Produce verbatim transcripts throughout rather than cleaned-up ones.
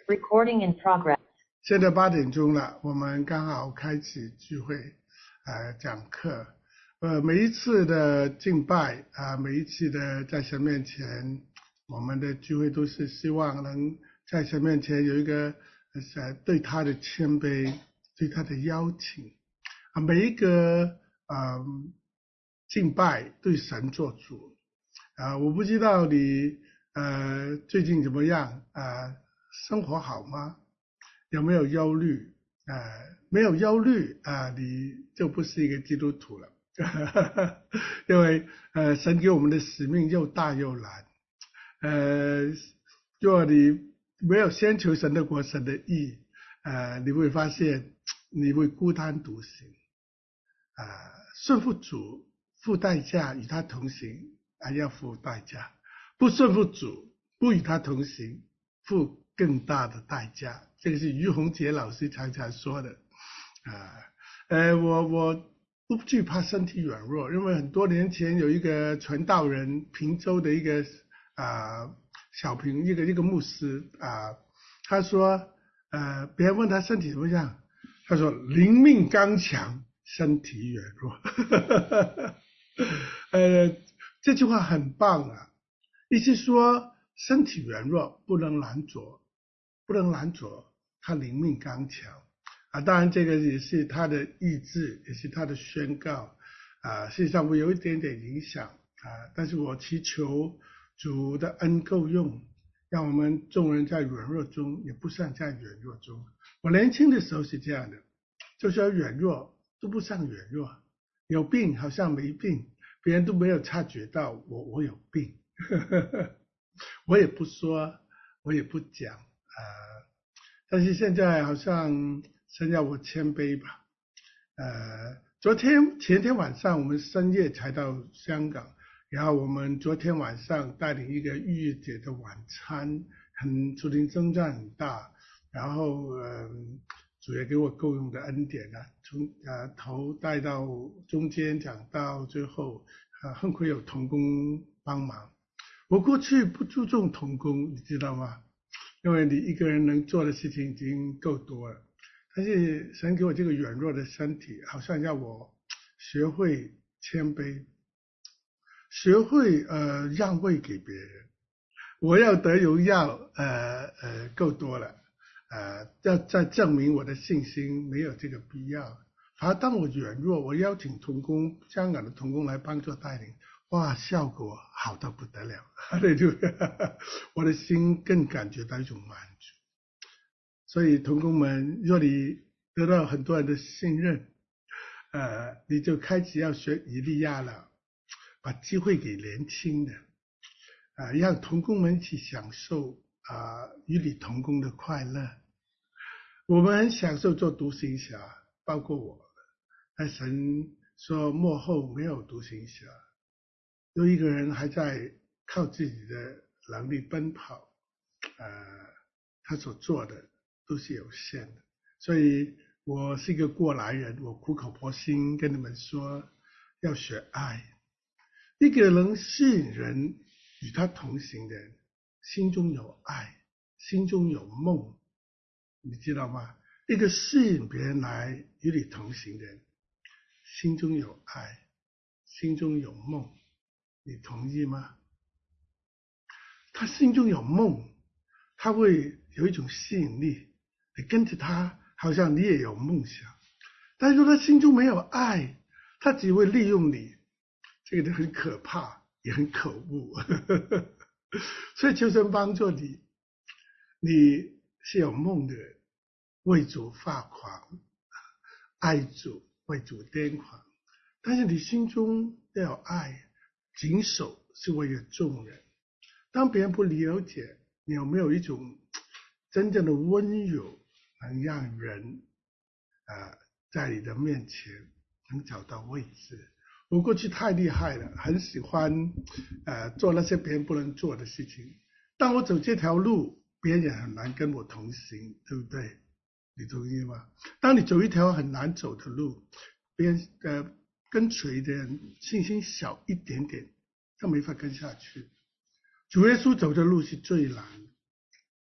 Recording in progress. 现在八点钟了，我们刚好开启聚会，呃，讲课。呃，每一次的敬拜啊、呃，每一次的在神面前，我们的聚会都是希望能在神面前有一个呃对他的谦卑，对他的邀请啊，每一个呃敬拜对神做主啊、呃。我不知道你呃最近怎么样啊、呃？生活好吗？有没有忧虑？呃，没有忧虑啊、呃，你就不是一个基督徒了。因为呃，神给我们的使命又大又难。呃，如果你没有先求神的国、神的义，呃，你会发现你会孤单独行。啊、呃，顺服主付代价，与他同行还要付代价；不顺服主，不与他同行，付更大的代价。这个是于洪杰老师常常说的。啊，呃，我我不惧怕身体软弱，因为很多年前有一个传道人，平州的一个啊、呃、小平一个一个牧师啊、呃，他说，呃，别人问他身体怎么样，他说灵命刚强，身体软弱。呃，这句话很棒啊，意思说身体软弱不能拦阻，不能拦阻他灵命刚强。啊，当然这个也是他的意志，也是他的宣告啊，事实上我有一点点影响啊，但是我祈求主的恩够用，让我们众人在软弱中也不像在软弱中。我年轻的时候是这样的，就是要软弱都不像软弱，有病好像没病，别人都没有察觉到我我有病。我也不说，我也不讲啊，但是现在好像神要我谦卑吧。呃，昨天前天晚上我们深夜才到香港，然后我们昨天晚上带领一个逾越节的晚餐，很主灵征战很大，然后呃主也给我够用的恩典啊，从呃头带到中间讲到最后，啊，幸亏有同工帮忙。我过去不注重同工，你知道吗？因为你一个人能做的事情已经够多了，但是神给我这个软弱的身体，好像要我学会谦卑，学会呃让位给别人。我要得荣耀，呃呃够多了，呃要再证明我的信心没有这个必要。反而当我软弱，我邀请同工香港的同工来帮助带领，哇，效果好到不得了，对不对？我的心更感觉到一种满足。所以同工们，若你得到很多人的信任，呃，你就开始要学以利亚了，把机会给年轻的，啊、呃，让同工们一起享受啊、呃、与你同工的快乐。我们很享受做独行侠，包括我。但神说末后没有独行侠，有一个人还在靠自己的能力奔跑，呃，他所做的都是有限的。所以我是一个过来人，我苦口婆心跟你们说，要学爱。一个能吸引人与他同行的人，心中有爱，心中有梦，你知道吗？一个吸引别人来与你同行的人，心中有爱，心中有梦，你同意吗？他心中有梦，他会有一种吸引力，你跟着他，好像你也有梦想。但是说他心中没有爱，他只会利用你，这个很可怕，也很可恶。所以求神帮助你，你是有梦的人，为主发狂，爱主，为主癫狂。但是你心中要有爱，谨守是为了众人。当别人不了解你有没有一种真正的温柔，能让人呃在你的面前能找到位置。我过去太厉害了，很喜欢呃做那些别人不能做的事情。当我走这条路，别人也很难跟我同行，对不对？你同意吗？当你走一条很难走的路，别人呃跟随的人信心小一点点，他没法跟下去。主耶稣走的路是最难的，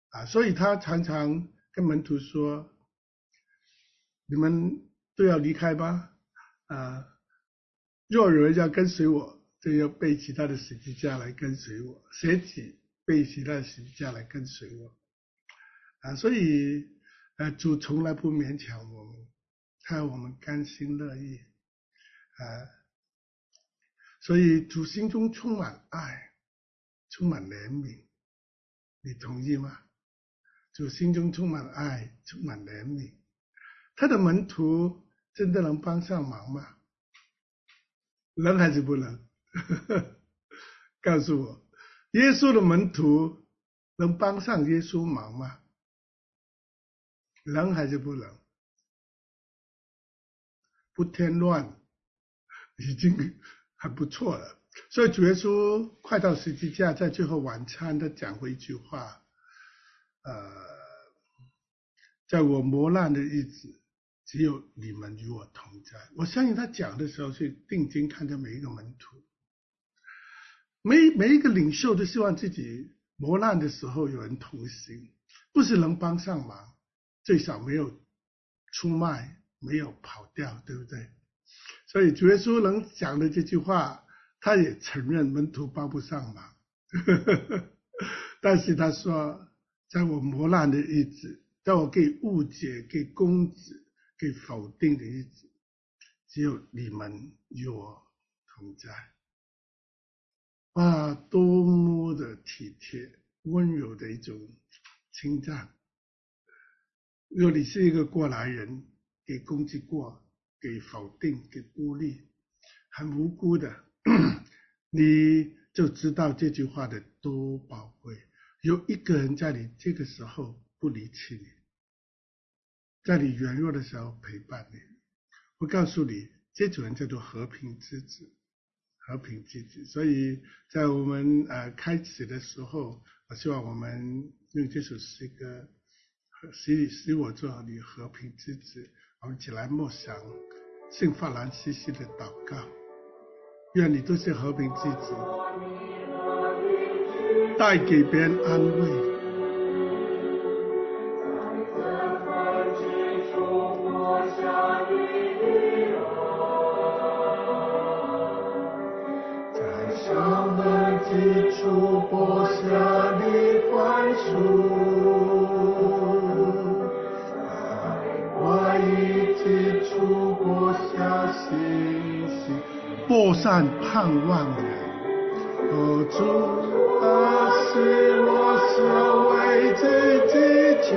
啊，所以他常常跟门徒说：“你们都要离开吗？啊，若有人要跟随我，就要背起他的十字架来跟随我，舍己背起他的十字架来跟随我。”啊，所以呃，主从来不勉强我们，他要我们甘心乐意啊。所以主心中充满爱，充满怜悯，你同意吗？主心中充满爱，充满怜悯，他的门徒真的能帮上忙吗？能还是不能？告诉我，耶稣的门徒能帮上耶稣忙吗？能还是不能？不添乱已经很不错了。所以主耶稣快到十字架，在最后晚餐他讲过一句话，呃，在我磨难的日子，只有你们与我同在。我相信他讲的时候是定睛看着每一个门徒，每每一个领袖都希望自己磨难的时候有人同行，不是能帮上忙，最少没有出卖，没有跑掉，对不对？所以主耶稣能讲的这句话，他也承认门徒帮不上忙但是他说，在我磨难的日子，在我被误解、被攻击、被否定的日子，只有你们与我同在。哇，多么的体贴温柔的一种称赞。如果你是一个过来人，给攻击过，给否定，给孤立，很无辜的你就知道这句话的多宝贵。有一个人在你这个时候不离弃你，在你软弱的时候陪伴你。我告诉你，这种人叫做和平之子，和平之子。所以在我们呃开始的时候，我希望我们用这首诗歌，使使我做你和平之子。我们一起来默想圣法兰西西的祷告，愿你都是和平之子，带给别人安慰。基础播下的宽恕，在外衣基础播下信心，播上盼望人。哦，主啊，是我所为自己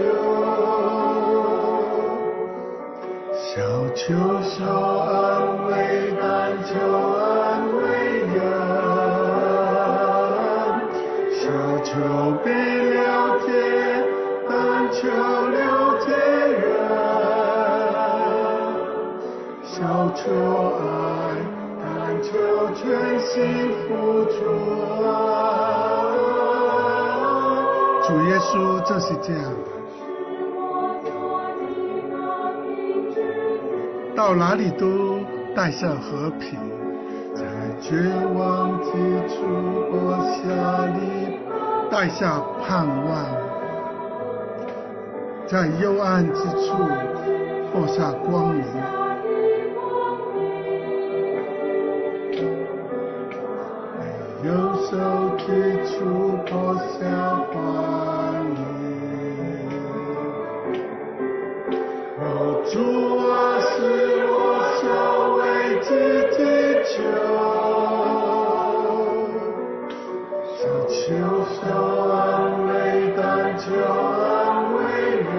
求，小求小安慰，但求安慰人。求被了解，但求了解人；小求爱，但求全心付出。主耶稣就是这样的，到哪里都带上和平，在绝望之处播下你。带下盼望，在幽暗之处播下光明。在忧愁之处播下欢愉。哦，主啊，是我所为自己求，小求小安慰，但求安慰人；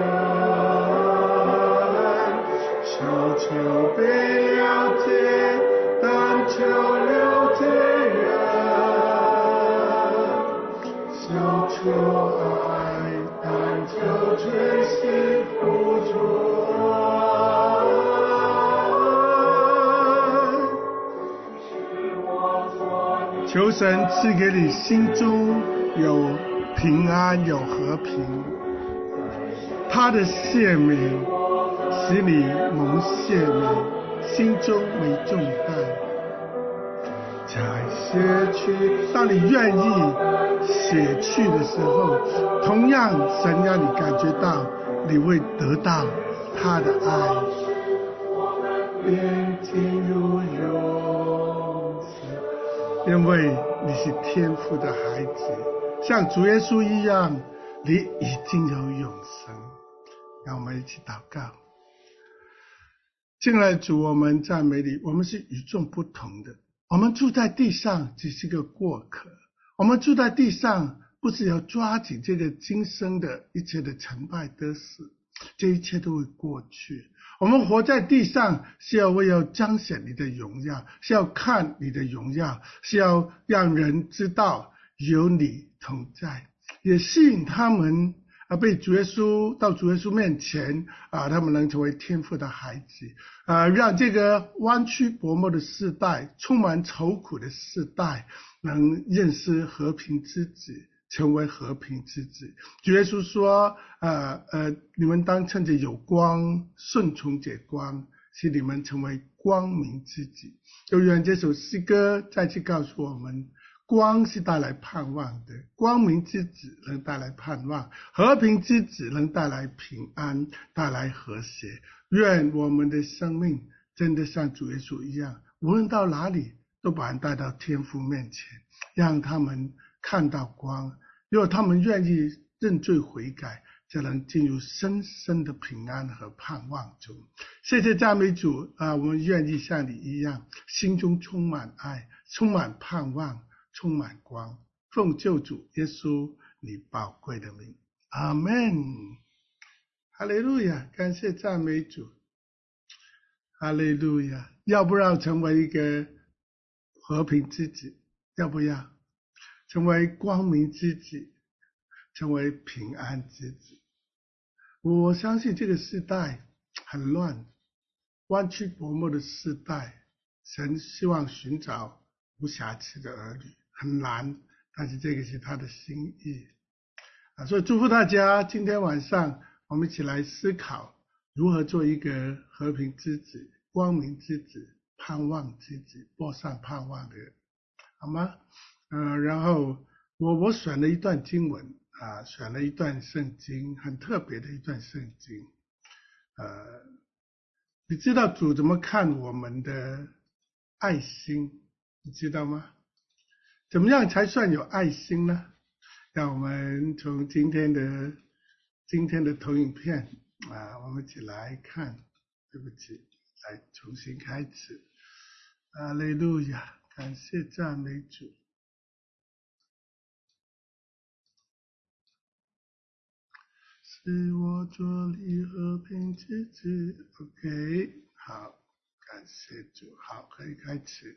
小求被了解，但求了解人；小求爱，但求全心付出。求神赐给你心中有平安，有和平，他的赦免使你蒙赦免，心中没重担。 才卸去。当你愿意写去的时候，同样神让你感觉到你会得到他的爱，便进入永生，因为你是天父的孩子，像主耶稣一样，你已经有永生。让我们一起祷告。敬爱的主，我们赞美你，我们是与众不同的，我们住在地上只是个过客，我们住在地上不是要抓紧这个今生的一切的成败得失，这一切都会过去。我们活在地上是要为要彰显你的荣耀，是要看你的荣耀，是要让人知道有你同在，也吸引他们啊，被主耶稣到主耶稣面前啊，他们能成为天父的孩子啊，让这个弯曲薄暮的世代，充满愁苦的世代，能认识和平之子，成为和平之子。主耶稣说呃呃，你们当趁着有光，顺从这光，使你们成为光明之子。就愿这首诗歌再次告诉我们，光是带来盼望的，光明之子能带来盼望，和平之子能带来平安，带来和谐。愿我们的生命真的像主耶稣一样，无论到哪里都把人带到天父面前，让他们看到光。如果他们愿意认罪悔改，就能进入深深的平安和盼望中。谢谢赞美主啊！我们愿意像你一样，心中充满爱，充满盼望，充满光。奉救主耶稣你宝贵的名，阿们。哈利路亚！感谢赞美主，哈利路亚！要不要成为一个和平之子？要不要成为光明之子，成为平安之子？我相信这个时代很乱，弯曲薄暮的时代，神希望寻找无瑕疵的儿女，很难，但是这个是他的心意啊！所以祝福大家，今天晚上我们一起来思考如何做一个和平之子、光明之子、盼望之子，播上盼望的人，好吗？呃，然后我我选了一段经文啊，选了一段圣经，很特别的一段圣经。呃，你知道主怎么看我们的爱心？你知道吗？怎么样才算有爱心呢？让我们从今天的今天的投影片啊，我们一起来看。对不起，来重新开始。哈利路亚，感谢赞美主。是我做你和平之子 ，OK， 好，感谢主，好，可以开始。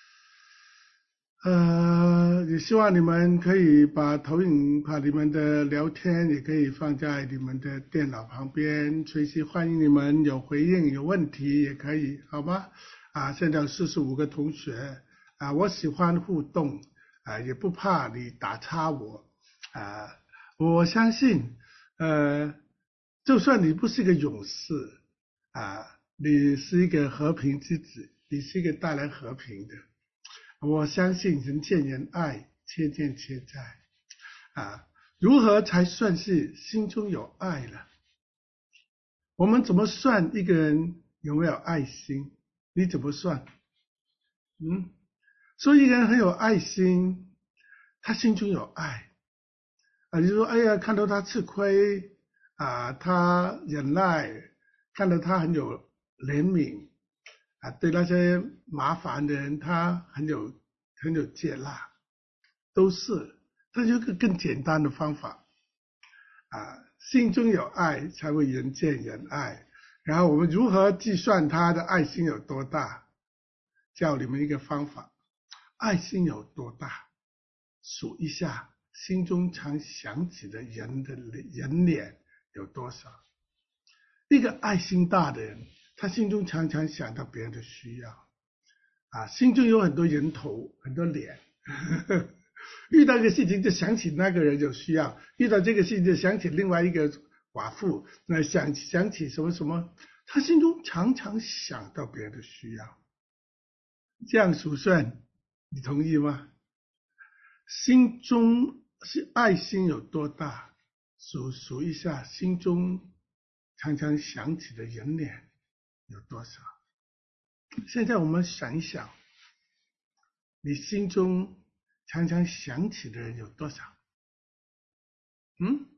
呃，也希望你们可以把投影，把你们的聊天也可以放在你们的电脑旁边，随时欢迎你们有回应、有问题也可以，好吗？啊，现在有四十五个同学啊，我喜欢互动啊，也不怕你打岔我啊，我相信。呃，就算你不是一个勇士啊，你是一个和平之子，你是一个带来和平的。我相信人见人爱，切见切在啊。如何才算是心中有爱呢？我们怎么算一个人有没有爱心？你怎么算？嗯，所以一个人很有爱心，他心中有爱。啊，你说，哎呀，看到他吃亏啊，他忍耐，看到他很有怜悯啊，对那些麻烦的人，他很有很有接纳，都是，这就个更简单的方法啊，心中有爱，才会人见人爱。然后我们如何计算他的爱心有多大？教你们一个方法，爱心有多大？数一下。心中常想起的人的人脸有多少？一个爱心大的人，他心中常常想到别人的需要啊，心中有很多人头，很多脸，呵呵，遇到一个事情就想起那个人有需要，遇到这个事情就想起另外一个寡妇，那想想起什么什么，他心中常常想到别人的需要。这样数算， 你同意吗？心中是爱心有多大？数数一下，心中常常想起的人脸有多少？现在我们想一想，你心中常常想起的人有多少？嗯？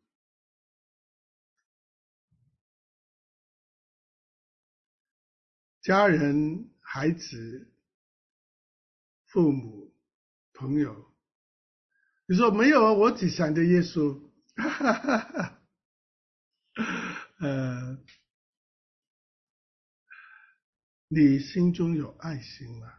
家人、孩子、父母、朋友。你说没有啊？我只想着耶稣。呃，你心中有爱心吗？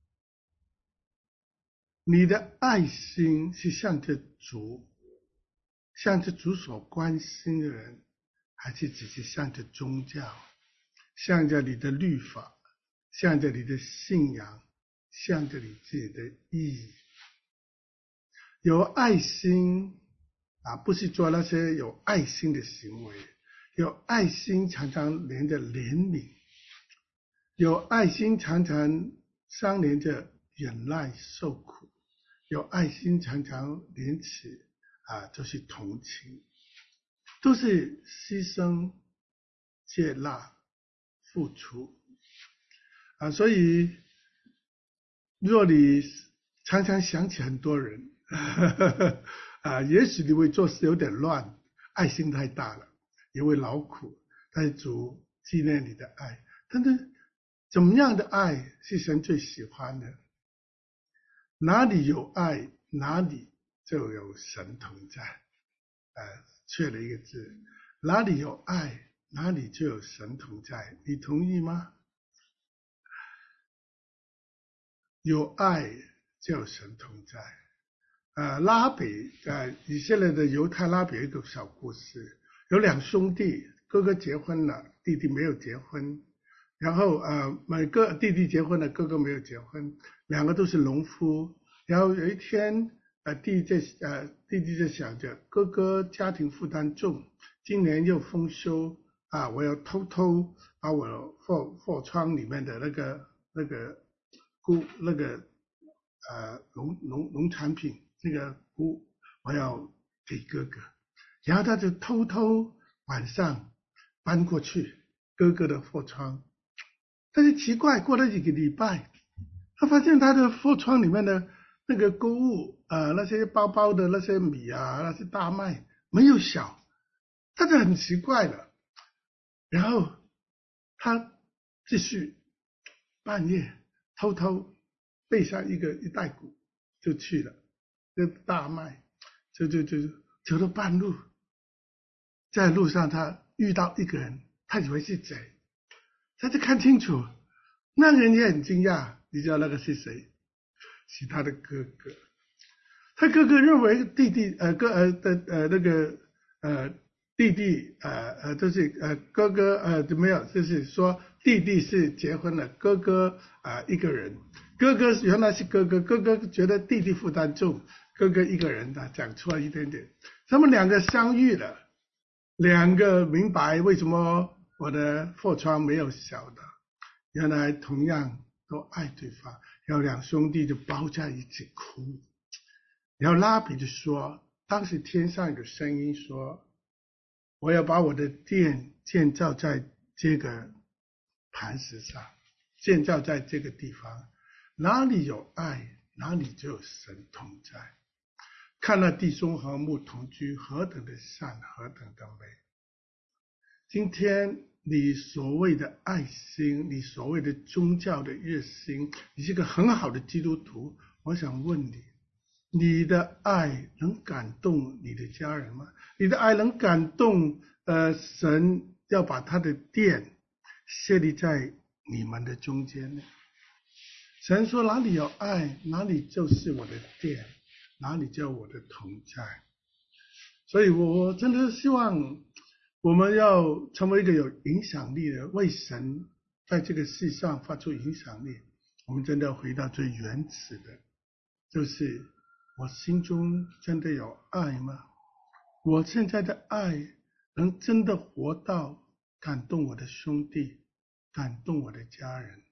你的爱心是向着主，向着主所关心的人，还是只是向着宗教，向着你的律法，向着你的信仰，向着你自己的意义？有爱心啊，不是做那些有爱心的行为，有爱心常常连着怜悯，有爱心常常相连着忍耐受苦，有爱心常常连起啊，就是同情，都是牺牲、接纳、付出啊。所以，若你常常想起很多人啊，也许你会做事有点乱，爱心太大了，也会劳苦，但是主纪念你的爱。但是怎么样的爱是神最喜欢的？哪里有爱，哪里就有神同在。呃，缺了一个字，哪里有爱，哪里就有神同在。你同意吗？有爱就有神同在。呃，拉比在以色列的犹太拉比有一个小故事，有两兄弟，哥哥结婚了，弟弟没有结婚，然后呃，每个弟弟结婚了，哥哥没有结婚，两个都是农夫。然后有一天，呃，弟弟在呃弟弟在想着，哥哥家庭负担重，今年又丰收啊，我要偷偷把我货货仓里面的那个那个谷那个呃农农农产品那个谷，我要给哥哥。然后他就偷偷晚上搬过去哥哥的货仓，但是奇怪，过了几个礼拜，他发现他的货仓里面的那个购物，呃，那些包包的那些米啊，那些大麦没有小，他就很奇怪了。然后他继续半夜偷偷背上一个一袋谷就去了，那大麦就就就走到半路，在路上他遇到一个人，他以为是贼，他就看清楚，那个人也很惊讶，你知道那个是谁？是他的哥哥。他哥哥认为弟弟呃哥呃的呃那个呃弟弟呃呃就是呃哥哥呃没有，就是说弟弟是结婚了，哥哥啊、呃、一个人，哥哥原来是哥哥，哥哥觉得弟弟负担重，哥哥一个人他讲错了一点点，他们两个相遇了，两个明白为什么我的货仓没有小的，原来同样都爱对方，然后两兄弟就抱在一起哭。然后拉比就说，当时天上有声音说，我要把我的殿建造在这个磐石上，建造在这个地方，哪里有爱，哪里就有神同在。看那弟兄和睦同居，何等的善，何等的美。今天你所谓的爱心，你所谓的宗教的热心，你是个很好的基督徒，我想问你，你的爱能感动你的家人吗？你的爱能感动呃神要把他的殿设立在你们的中间呢？神说哪里有爱，哪里就是我的殿，哪里就有我的同在。所以我真的希望我们要成为一个有影响力的，为神在这个世上发出影响力。我们真的要回到最原始的，就是我心中真的有爱吗？我现在的爱能真的活到感动我的兄弟，感动我的家人，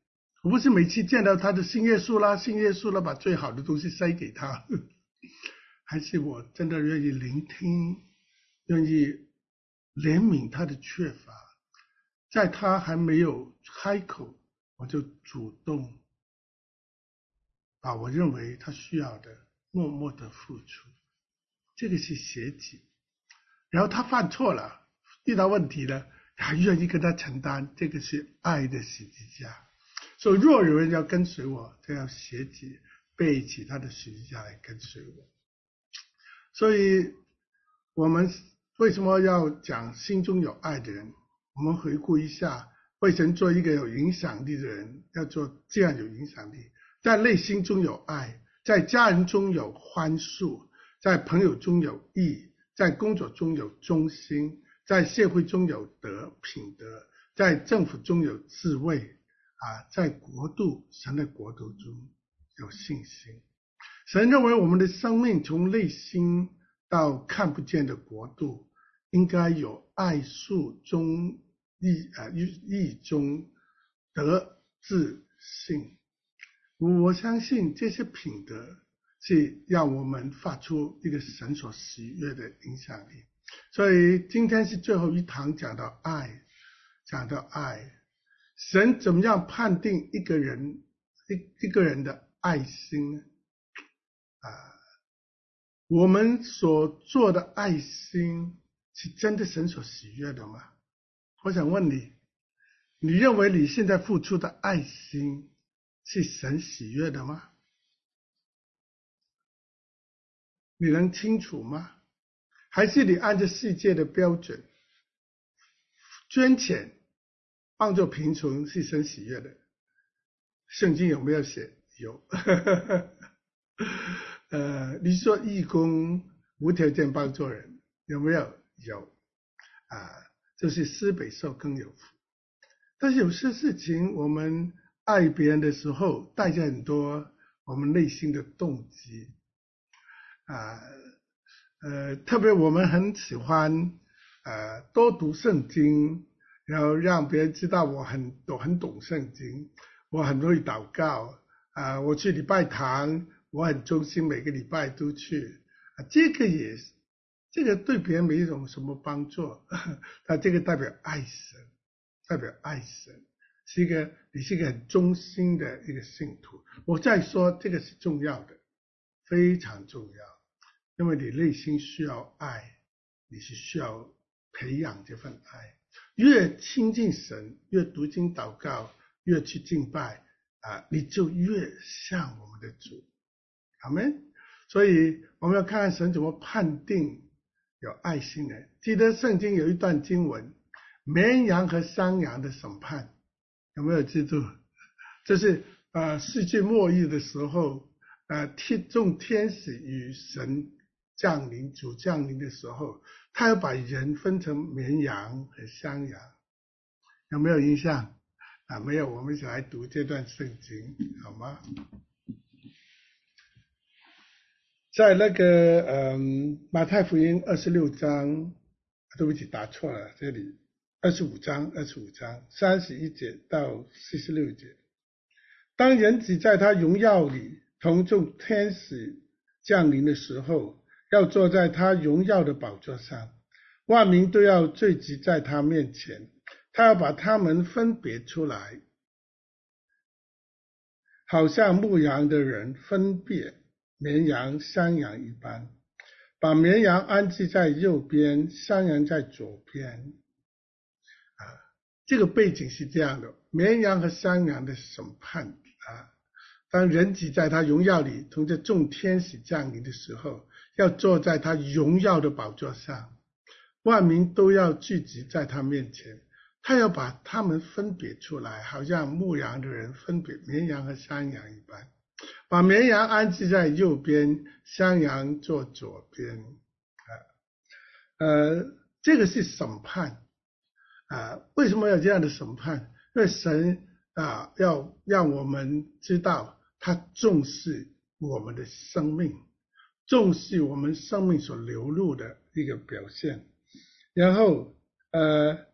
我不是每次见到他的信耶稣啦，信耶稣啦，把最好的东西塞给他，还是我真的愿意聆听，愿意怜悯他的缺乏，在他还没有开口，我就主动把我认为他需要的默默的付出，这个是舍己。然后他犯错了，遇到问题了，还愿意跟他承担，这个是爱的十字架。所以若有人要跟随我，就要舍己，背起他的十字架来跟随我。所以我们为什么要讲心中有爱的人？我们回顾一下，为神做一个有影响力的人，要做这样有影响力，在内心中有爱，在家人中有宽恕，在朋友中有义，在工作中有忠心，在社会中有德品德，在政府中有智慧啊，在国度神的国度中有信心。神认为我们的生命从内心到看不见的国度，应该有爱术中义啊义中德智信。我相信这些品德是让我们发出一个神所喜悦的影响力。所以今天是最后一堂讲到爱，讲到爱，神怎么样判定一个人一一个人的爱心呢？啊，我们所做的爱心是真的神所喜悦的吗？我想问你，你认为你现在付出的爱心是神喜悦的吗？你能清楚吗？还是你按照世界的标准捐钱帮助贫穷是神喜悦的？圣经有没有写？有。呃，你说义工无条件帮助人，有没有？有啊，就是施比受更有福。但是有些事情我们爱别人的时候，带着很多我们内心的动机啊，呃，特别我们很喜欢呃多读圣经，然后让别人知道我很我很懂圣经，我很容易祷告啊、呃，我去礼拜堂，我很忠心，每个礼拜都去啊，这个也是这个对别人没有什么帮助，他这个代表爱神，代表爱神，是一个你是一个很忠心的一个信徒。我再说这个是重要的，非常重要，因为你内心需要爱，你是需要培养这份爱。越亲近神，越读经祷告，越去敬拜啊，你就越像我们的主。阿们。所以我们要看看神怎么判定有爱心人。记得圣经有一段经文，绵羊和山羊的审判，有没有记住？这是呃世界末日的时候，呃天众天使与神降临主降临的时候，他要把人分成绵羊和山羊，有没有印象啊？没有，我们一起来读这段圣经好吗？在那个嗯马太福音二十六章，对不起打错了，这里二十五章二十五章三十一节到四十六节，当人子在他荣耀里同众天使降临的时候，要坐在他荣耀的宝座上，万民都要聚集在他面前，他要把他们分别出来，好像牧羊的人分别绵羊山羊一般，把绵羊安置在右边，山羊在左边啊。这个背景是这样的，绵羊和山羊的审判啊，当人子在他荣耀里同着众天使降临的时候，要坐在他荣耀的宝座上，万民都要聚集在他面前，他要把他们分别出来，好像牧羊的人分别绵羊和山羊一般，把绵羊安置在右边，山羊坐左边啊。呃，这个是审判啊。为什么要这样的审判？因为神啊要让我们知道他重视我们的生命，重视我们生命所流露的一个表现。然后呃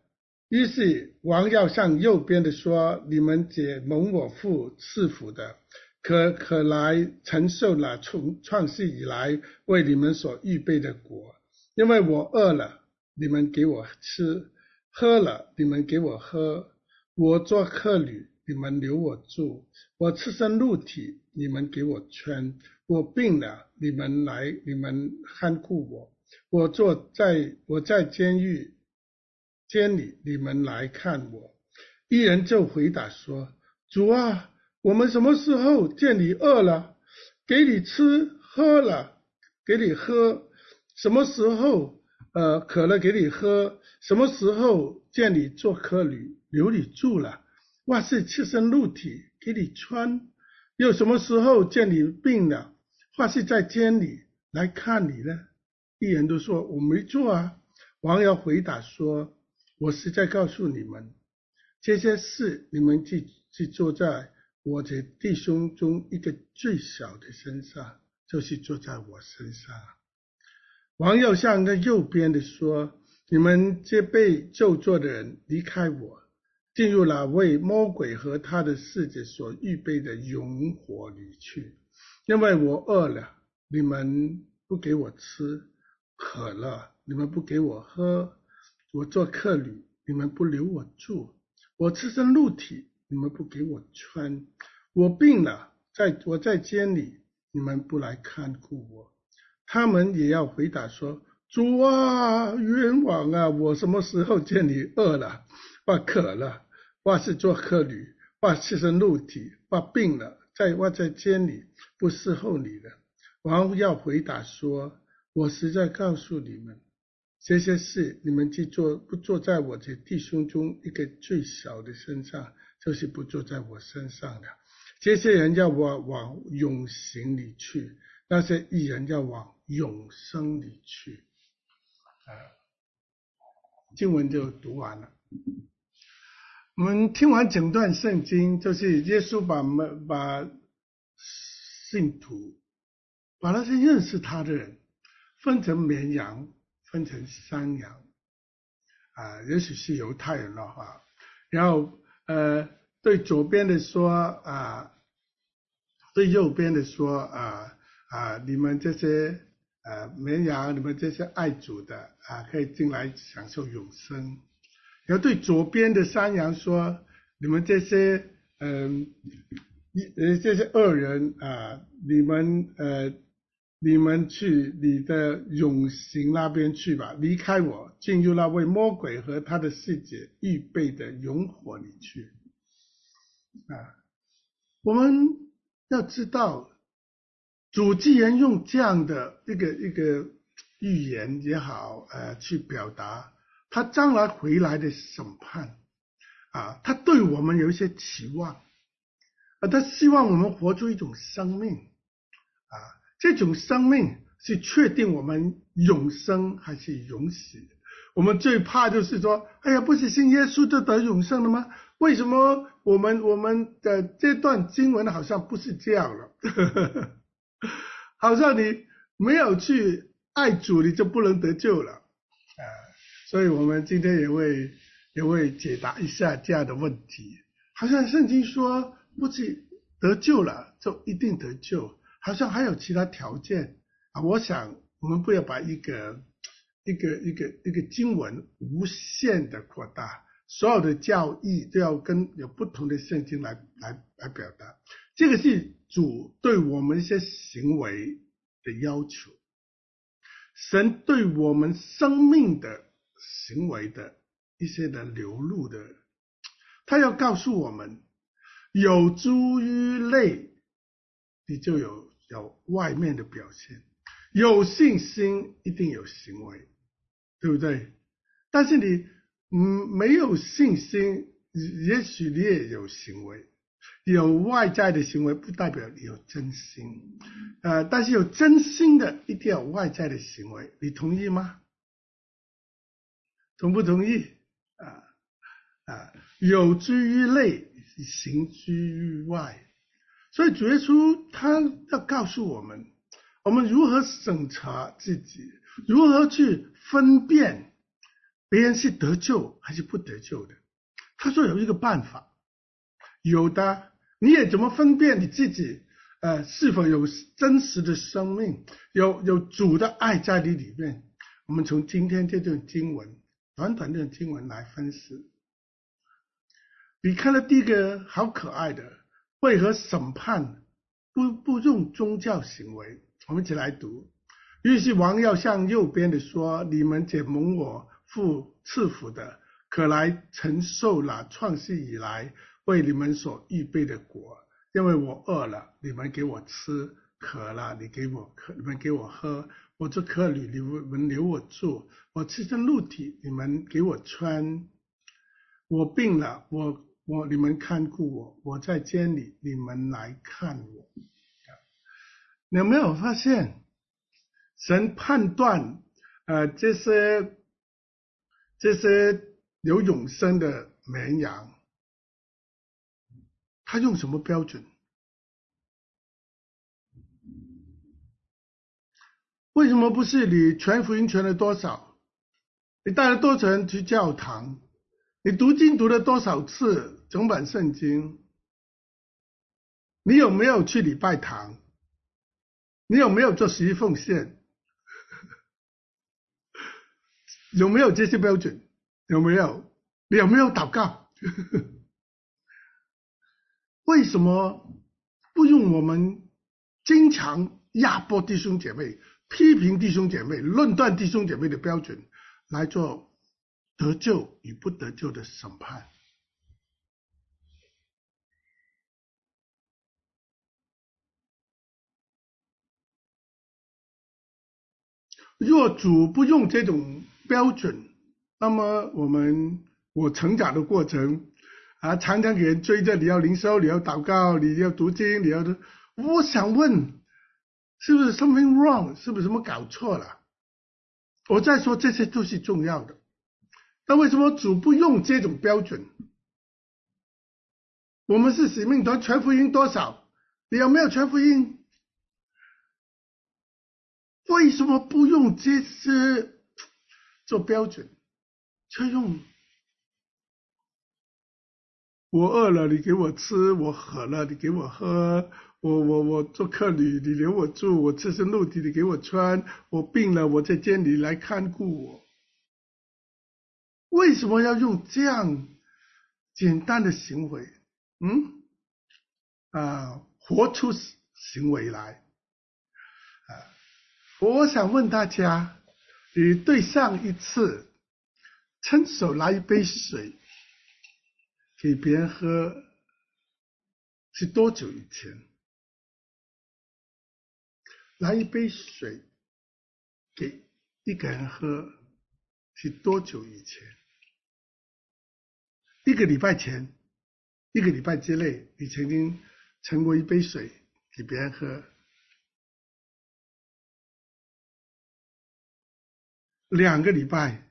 于是王要向右边的说，你们解蒙我父赐福的，可可来承受了从创世以来为你们所预备的国，因为我饿了，你们给我吃；喝了，你们给我喝；我做客旅，你们留我住；我赤身露体，你们给我穿；我病了，你们来，你们看顾我；我坐在我在监狱监里，你们来看我。一人就回答说：主啊，我们什么时候见你饿了，给你吃；喝了，给你喝；什么时候呃渴了给你喝；什么时候见你做客旅，留你住了；或是赤身露体，给你穿；又什么时候见你病了，或是在监里来看你呢？一人都说：我没做啊。王要回答说：我实在告诉你们，这些事你们既既做在我这弟兄中一个最小的身上，就是做在我身上。王要向那右边的说：你们这被咒詛的人离开我，进入了为魔鬼和他的使者所预备的永火里去。因为我饿了，你们不给我吃；渴了，你们不给我喝；我做客旅，你们不留我住；我赤身露体，你们不给我穿；我病了，在我在监里，你们不来看顾我。他们也要回答说：主啊，冤枉啊，我什么时候见你饿了，或渴了，或是做客旅，或赤身露体，或病了，在或在监里，不伺候你了。王要回答说：我实在告诉你们，这些事你们既做不做在我这弟兄中一个最小的身上，就是不做在我身上的。这些人要往往永刑里去，那些义人要往永生里去。呃、经文就读完了。我们听完整段圣经，就是耶稣把把信徒，把那些认识他的人分成绵羊，分成山羊，啊，也许是犹太人的话，然后呃，对左边的说啊，对右边的说啊啊，你们这些呃绵羊，你们这些爱主的啊，可以进来享受永生。然后对左边的山羊说，你们这些嗯呃这些恶人啊，你们呃你们去你的永刑那边去吧，离开我，进入那为魔鬼和他的使者预备的永火里去。啊，我们要知道，主既然用这样的一个一个预言也好，呃，去表达他将来回来的审判啊，他对我们有一些期望啊，他希望我们活出一种生命啊，这种生命是确定我们永生还是永死。我们最怕就是说，哎呀，不是信耶稣就得永生了吗？为什么我们我们的这段经文好像不是这样了？好像你没有去爱主，你就不能得救了啊！所以我们今天也会也会解答一下这样的问题。好像圣经说，不是得救了就一定得救，好像还有其他条件啊。我想我们不要把一个一个一个一个经文无限的扩大，所有的教义都要跟有不同的圣经来来来表达。这个是主对我们一些行为的要求，神对我们生命的行为的一些的流露的，他要告诉我们，有诸于内，你就有有外面的表现。有信心一定有行为，对不对？但是你嗯没有信心，也许你也有行为。有外在的行为不代表你有真心，呃，但是有真心的一定有外在的行为，你同意吗？同不同意？啊啊，有之于内，行之于外。所以主耶稣他要告诉我们，我们如何审查自己，如何去分辨别人是得救还是不得救的。他说有一个办法，有的你也怎么分辨你自己呃是否有真实的生命，有有主的爱在你里面。我们从今天这段经文，短短的经文来分析。你看到第一个好可爱的，为何审判不不用宗教行为？我们一起来读。于是王要向右边的说：你们这蒙我父赐福的，可来承受了创世以来为你们所预备的国。因为我饿了，你们给我吃；渴了，你给我喝，你们给我喝；我做客旅，你们留我住；我赤身露体，你们给我穿；我病了，我我你们看顾我；我在监里，你们来看我。你有没有发现，神判断呃这些这些有永生的绵羊，他用什么标准？为什么不是你传福音传了多少，你带了多少人去教堂，你读经读了多少次整本圣经，你有没有去礼拜堂，你有没有做十一奉献，有没有这些标准？有没有？你有没有祷告？为什么不用我们经常压迫弟兄姐妹、批评弟兄姐妹、论断弟兄姐妹的标准来做得救与不得救的审判？若主不用这种标准，那么我们我成长的过程啊，常常给人追着你要灵修，你要祷告，你要读经，你要……我想问，是不是 something wrong？ 是不是什么搞错了？我再说，这些都是重要的。那为什么主不用这种标准？我们是使命团，传福音多少？你有没有传福音？为什么不用这些做标准，却用我饿了你给我吃，我渴了你给我喝，我我我做客旅你留我住，我赤身露体你给我穿，我病了我在监里来看顾我？为什么要用这样简单的行为？嗯啊，活出行为来啊！我想问大家，你对上一次伸手拿一杯水给别人喝是多久以前？拿一杯水给一个人喝是多久以前？一个礼拜前，一个礼拜之内，你曾经盛过一杯水给别人喝？两个礼拜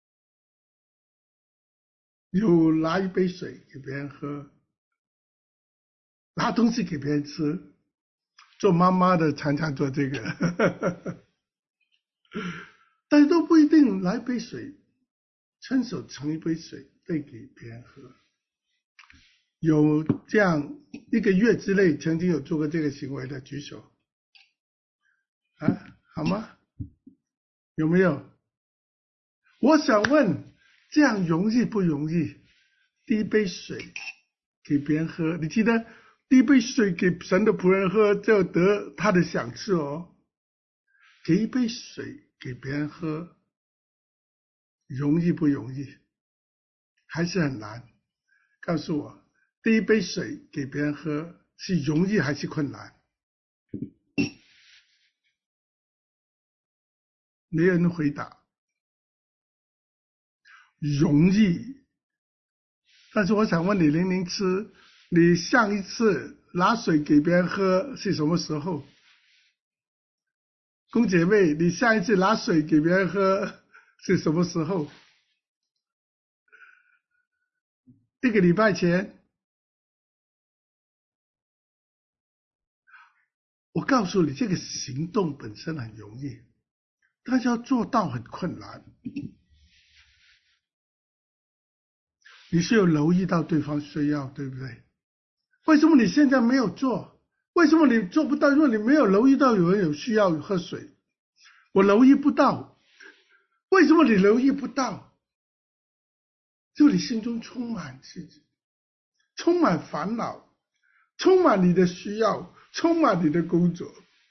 有拿一杯水给别人喝，拿东西给别人吃，做妈妈的常常做这个，但是都不一定拿一杯水，伸手盛一杯水兑给别人喝。有这样一个月之内曾经有做过这个行为的举手啊，好吗？有没有？我想问，这样容易不容易？第一杯水给别人喝，你记得第一杯水给神的仆人喝，就得他的赏赐哦。给一杯水给别人喝，容易不容易？还是很难？告诉我，第一杯水给别人喝是容易还是困难？没人回答。容易。但是我想问你，零零七，你上一次拿水给别人喝是什么时候？公姐妹，你上一次拿水给别人喝是什么时候？一个礼拜前。我告诉你，这个行动本身很容易，但是要做到很困难。 你是有留意到对方需要，对不对？为什么你现在没有做？为什么你做不到？因为你没有留意到有人有需要喝水。我留意不到。为什么你留意不到？就你心中充满自己，充满烦恼，充满你的需要，充满你的工作。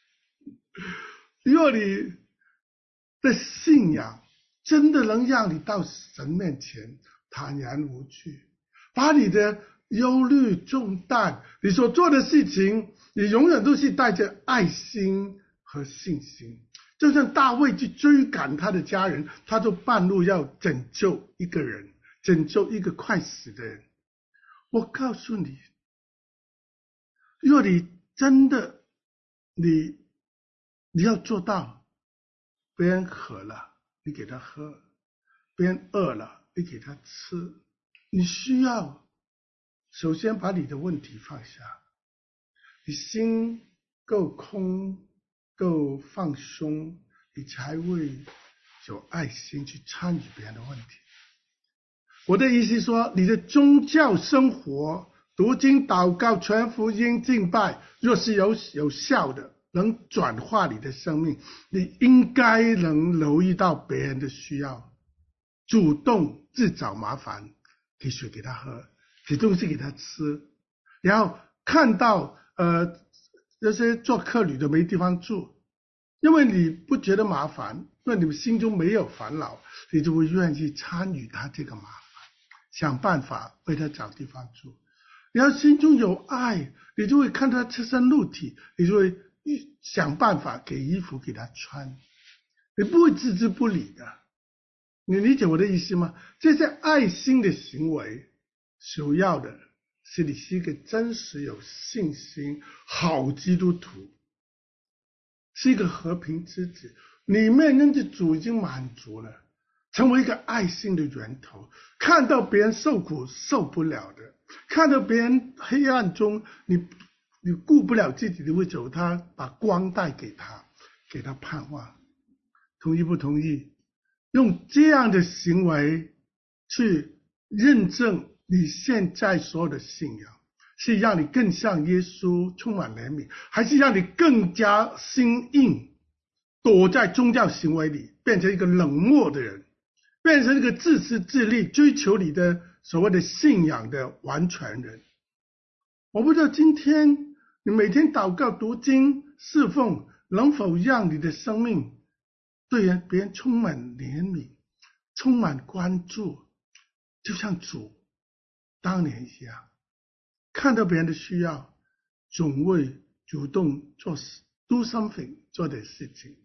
若你的信仰真的能让你到神面前坦然无惧，把你的忧虑重担，你所做的事情，你永远都是带着爱心和信心。就像大卫去追赶他的家人，他就半路要拯救一个人，拯救一个快死的人。我告诉你，若你真的你你要做到，别人渴了你给他喝，别人饿了你给他吃，你需要首先把你的问题放下，你心够空够放松，你才会有爱心去参与别人的问题。我的意思说，你的宗教生活，读经、祷告、传福音、敬拜，若是有有效的，能转化你的生命，你应该能留意到别人的需要，主动自找麻烦，提水给他喝，提东西给他吃，然后看到呃那些做客旅的没地方住，因为你不觉得麻烦，因为你们心中没有烦恼，你就会愿意参与他这个麻烦，想办法为他找地方住。你要心中有爱，你就会看他赤身露体，你就会想办法给衣服给他穿，你不会置之不理的。你理解我的意思吗？这些爱心的行为，首要的是你是一个真实有信心好基督徒，是一个和平之子，里面认识主已经满足了，成为一个爱心的源头。看到别人受苦受不了的，看到别人黑暗中你你顾不了自己，你会走他，把光带给他，给他盼望。同意不同意？用这样的行为去认证你现在所有的信仰，是让你更像耶稣充满怜悯，还是让你更加心硬，躲在宗教行为里，变成一个冷漠的人，变成一个自私自利，追求你的所谓的信仰的完全人。我不知道今天你每天祷告读经侍奉，能否让你的生命对人别人充满怜悯，充满关注，就像主当年一样，看到别人的需要，总会主动做 do something 做点事情。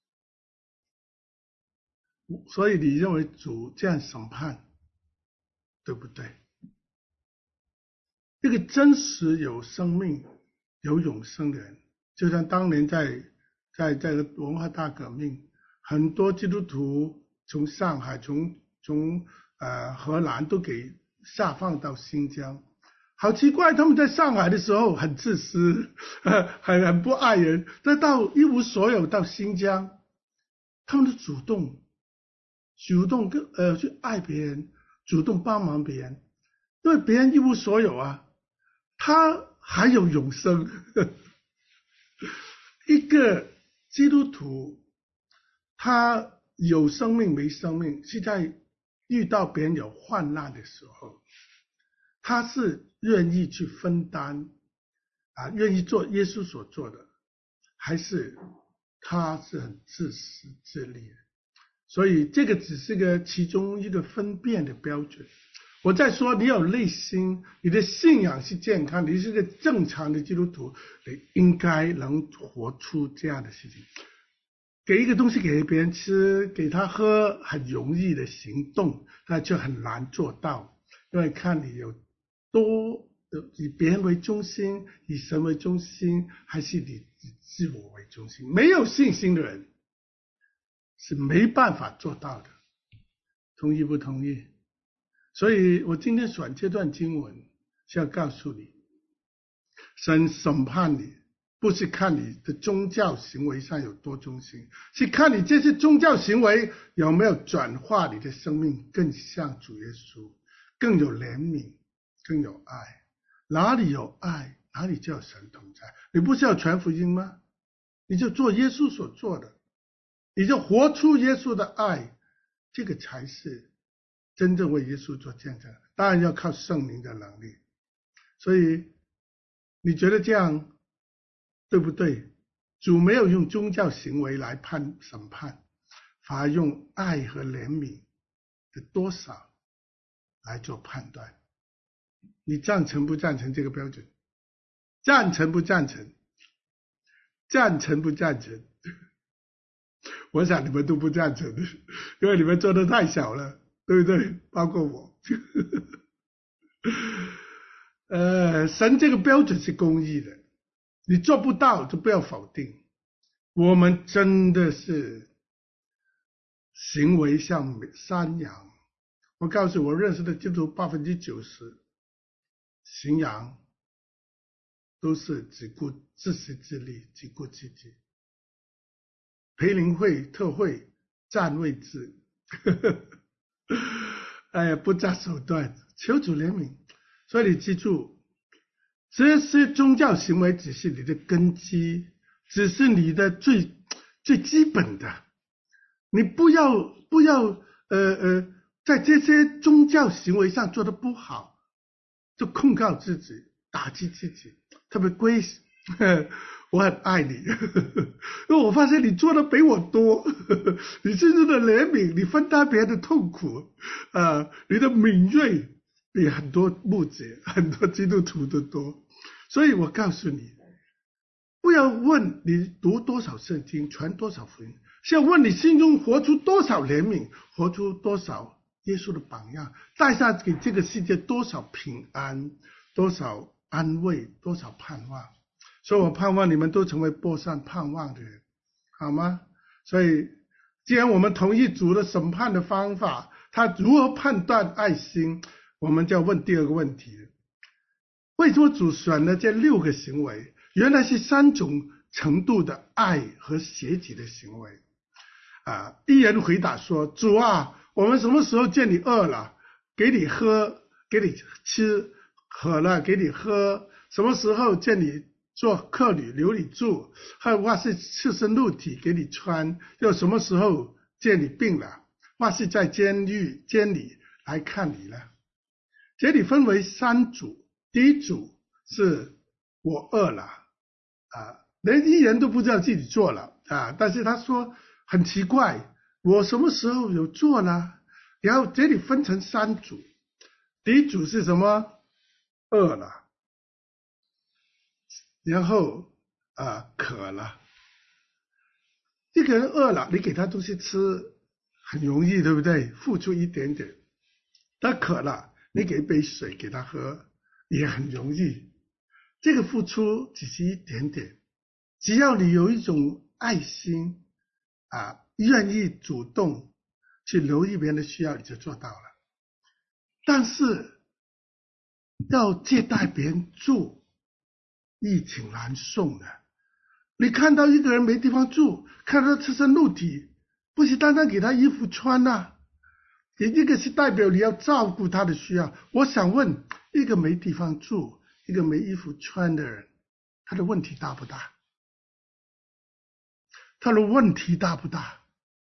所以你认为主这样审判对不对？一个真实有生命有永生的人，就像当年在在这个文化大革命，很多基督徒从上海从从呃荷兰都给下放到新疆。好奇怪，他们在上海的时候很自私，呃、很很不爱人，但到一无所有到新疆，他们都主动主动跟呃去爱别人，主动帮忙别人，因为别人一无所有啊，他还有永生。一个基督徒，他有生命没生命，是在遇到别人有患难的时候，他是愿意去分担啊，愿意做耶稣所做的，还是他是很自私自利的？所以这个只是个其中一个分辨的标准。我在说，你有内心，你的信仰是健康，你是个正常的基督徒，你应该能活出这样的事情。给一个东西给别人吃，给他喝，很容易的行动，那就很难做到，因为看你有多以别人为中心，以神为中心，还是你以自我为中心。没有信心的人是没办法做到的，同意不同意？所以我今天选这段经文是要告诉你，神审判你不是看你的宗教行为上有多忠心，是看你这些宗教行为有没有转化你的生命更像主耶稣， 更有怜悯，更有爱。哪里有爱，哪里就有神同在。你不是要传福音吗？你就做耶稣所做的，你就活出耶稣的爱，这个才是真正为耶稣做见证。当然要靠圣灵的能力。所以你觉得这样对不对？主没有用宗教行为来判审判，反而用爱和怜悯的多少来做判断。你赞成不赞成这个标准？赞成不赞成？赞成不赞成？我想你们都不赞成的，因为你们做的太小了，对不对？包括我。呃，神这个标准是公义的，你做不到就不要否定。我们真的是行为像山羊，我告诉我认识的基督徒百分之九十行羊都是只顾自私自利，只顾自己。培灵会、特会占位置，哎呀，不择手段，求主怜悯。所以你记住，这些宗教行为只是你的根基，只是你的最最基本的。你不要不要呃呃，在这些宗教行为上做得不好，就控告自己，打击自己。特别归我很爱你，因为我发现你做的比我多，你真正的怜悯，你分担别人的痛苦，呃，你的敏锐比很多牧者、很多基督徒的多。所以我告诉你，不要问你读多少圣经、传多少福音，是要问你心中活出多少怜悯，活出多少耶稣的榜样，带下给这个世界多少平安、多少安慰、多少盼望。所以我盼望你们都成为播上盼望的人，好吗？所以既然我们同意主的审判的方法，他如何判断爱心，我们就要问第二个问题：为什么主选了这六个行为？原来是三种程度的爱和舍己的行为啊。一人回答说：主啊，我们什么时候见你饿了，给你喝，给你吃；渴了，给你喝；什么时候见你做客旅，留你住，或或是赤身露体给你穿，又什么时候见你病了，或是在监狱监里来看你了。这里分为三组，第一组是我饿了啊，连一人都不知道自己做了啊，但是他说很奇怪，我什么时候有做呢？然后这里分成三组，第一组是什么？饿了。然后啊，渴了，一个人饿了，你给他东西吃很容易，对不对？付出一点点。他渴了，你给一杯水给他喝也很容易。这个付出只是一点点，只要你有一种爱心啊，愿意主动去留意别人的需要，你就做到了。但是要接待别人住，易请难送的。你看到一个人没地方住，看到他赤身露体，不是单单给他衣服穿啊，一个是代表你要照顾他的需要。我想问，一个没地方住，一个没衣服穿的人，他的问题大不大？他的问题大不大？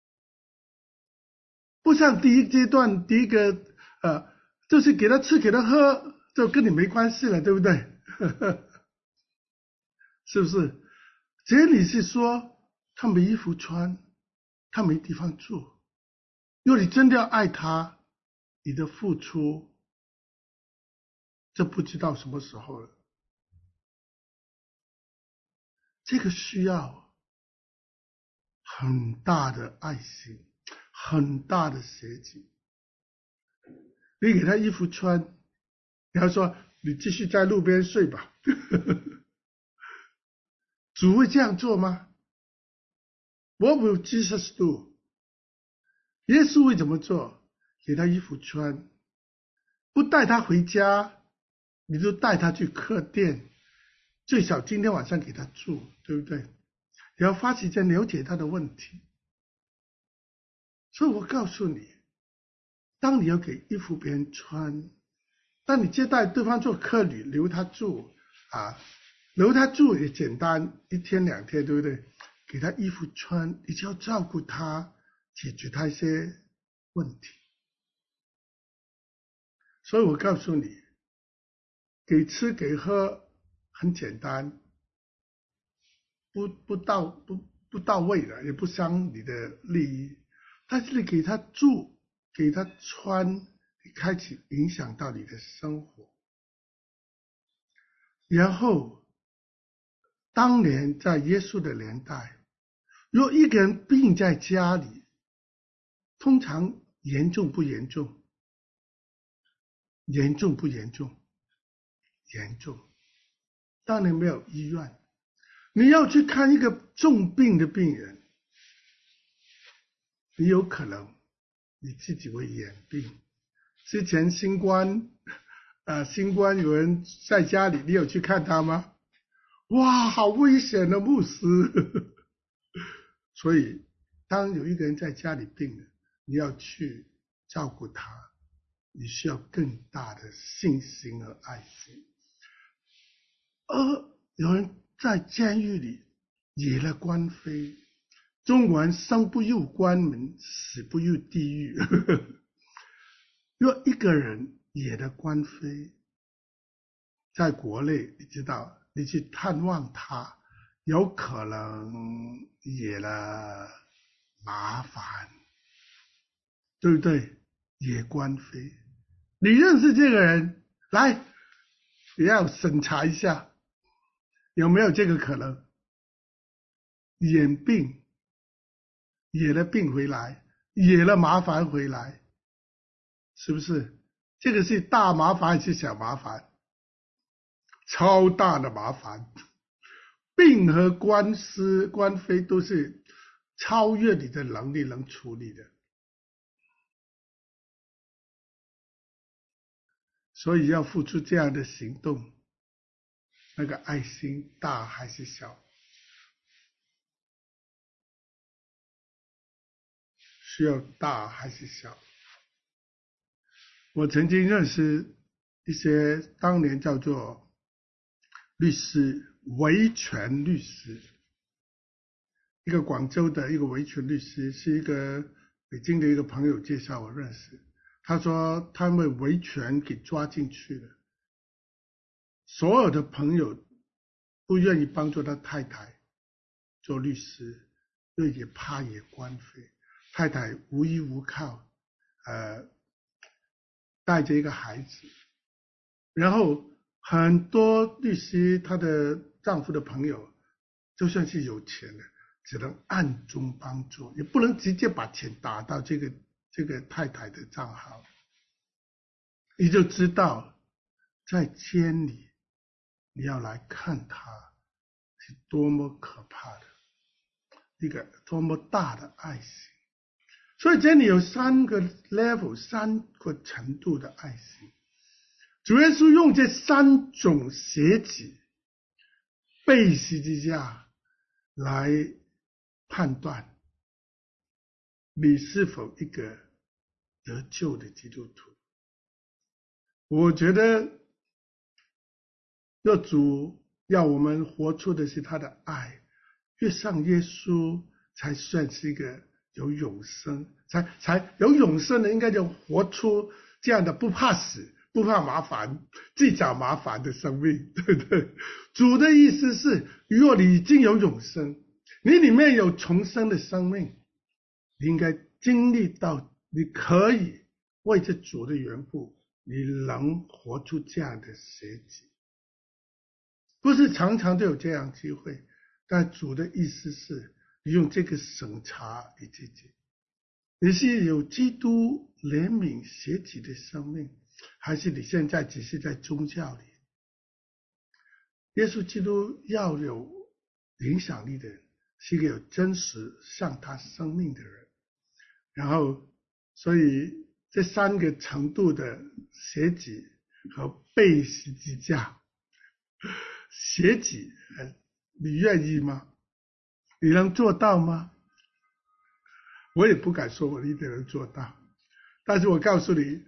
不像第一阶段，第一个呃，就是给他吃给他喝，就跟你没关系了，对不对？是不是？这里是说他没衣服穿，他没地方住。如果你真的要爱他，你的付出，这不知道什么时候了。这个需要很大的爱心，很大的舍己。你给他衣服穿，然后说你继续在路边睡吧。主会这样做吗？ What will Jesus do？ 耶稣会怎么做？给他衣服穿，不带他回家，你就带他去客店，最少今天晚上给他住，对不对？然后花时间了解他的问题。所以我告诉你，当你要给衣服别人穿， 当你接待对方做客旅，留他住啊，留他住也简单，一天两天，对不对？给他衣服穿，你就要照顾他，解决他一些问题。所以我告诉你，给吃给喝很简单，不不到不不到位的，也不伤你的利益。但是你给他住，给他穿，开始影响到你的生活。然后，当年在耶稣的年代，如果一个人病在家里，通常严重不严重？严重不严重？严重。当年没有医院，你要去看一个重病的病人，你有可能你自己会染病。之前新冠，呃，新冠有人在家里，你有去看他吗？哇，好危险的牧师！所以，当有一个人在家里病了，你要去照顾他，你需要更大的信心和爱心。而有人在监狱里惹了官非，中国人生不入官门，死不入地狱。若一个人惹了官非，在国内你知道，你去探望他，有可能惹了麻烦，对不对？惹官非，你认识这个人，来，也要审查一下，有没有这个可能？染病，惹了病回来，惹了麻烦回来，是不是？这个是大麻烦还是小麻烦？超大的麻烦。病和官司、官非都是超越你的能力能处理的，所以要付出这样的行动，那个爱心大还是小？需要大还是小？我曾经认识一些当年叫做律师，维权律师，一个广州的一个维权律师，是一个北京的一个朋友介绍我认识。他说他们维权给抓进去了，所有的朋友不愿意帮助他太太做律师，因为也怕也官非，太太无依无靠，呃，带着一个孩子，然后很多律师她的丈夫的朋友，就算是有钱的，只能暗中帮助，也不能直接把钱打到这个这个太太的账号。你就知道，在监里你要来看他是多么可怕的一个多么大的爱心。所以监里有三个 level， 三个程度的爱心。主耶稣用这三种写己背十字架来判断你是否一个得救的基督徒。我觉得若主要我们活出的是他的爱，越像耶稣才算是一个有永生，才才有永生的，应该就活出这样的不怕死、不怕麻烦、自找麻烦的生命，对不对？主的意思是，如果你已经有永生，你里面有重生的生命，你应该经历到你可以为着主的缘故，你能活出这样的舍己。不是常常都有这样机会，但主的意思是你用这个审查你自己，你是有基督怜悯舍己的生命，还是你现在只是在宗教里？耶稣基督要有影响力的人，是一个有真实像他生命的人。然后所以这三个程度的舍己和背十字架，舍己，你愿意吗？你能做到吗？我也不敢说我一定能做到，但是我告诉你，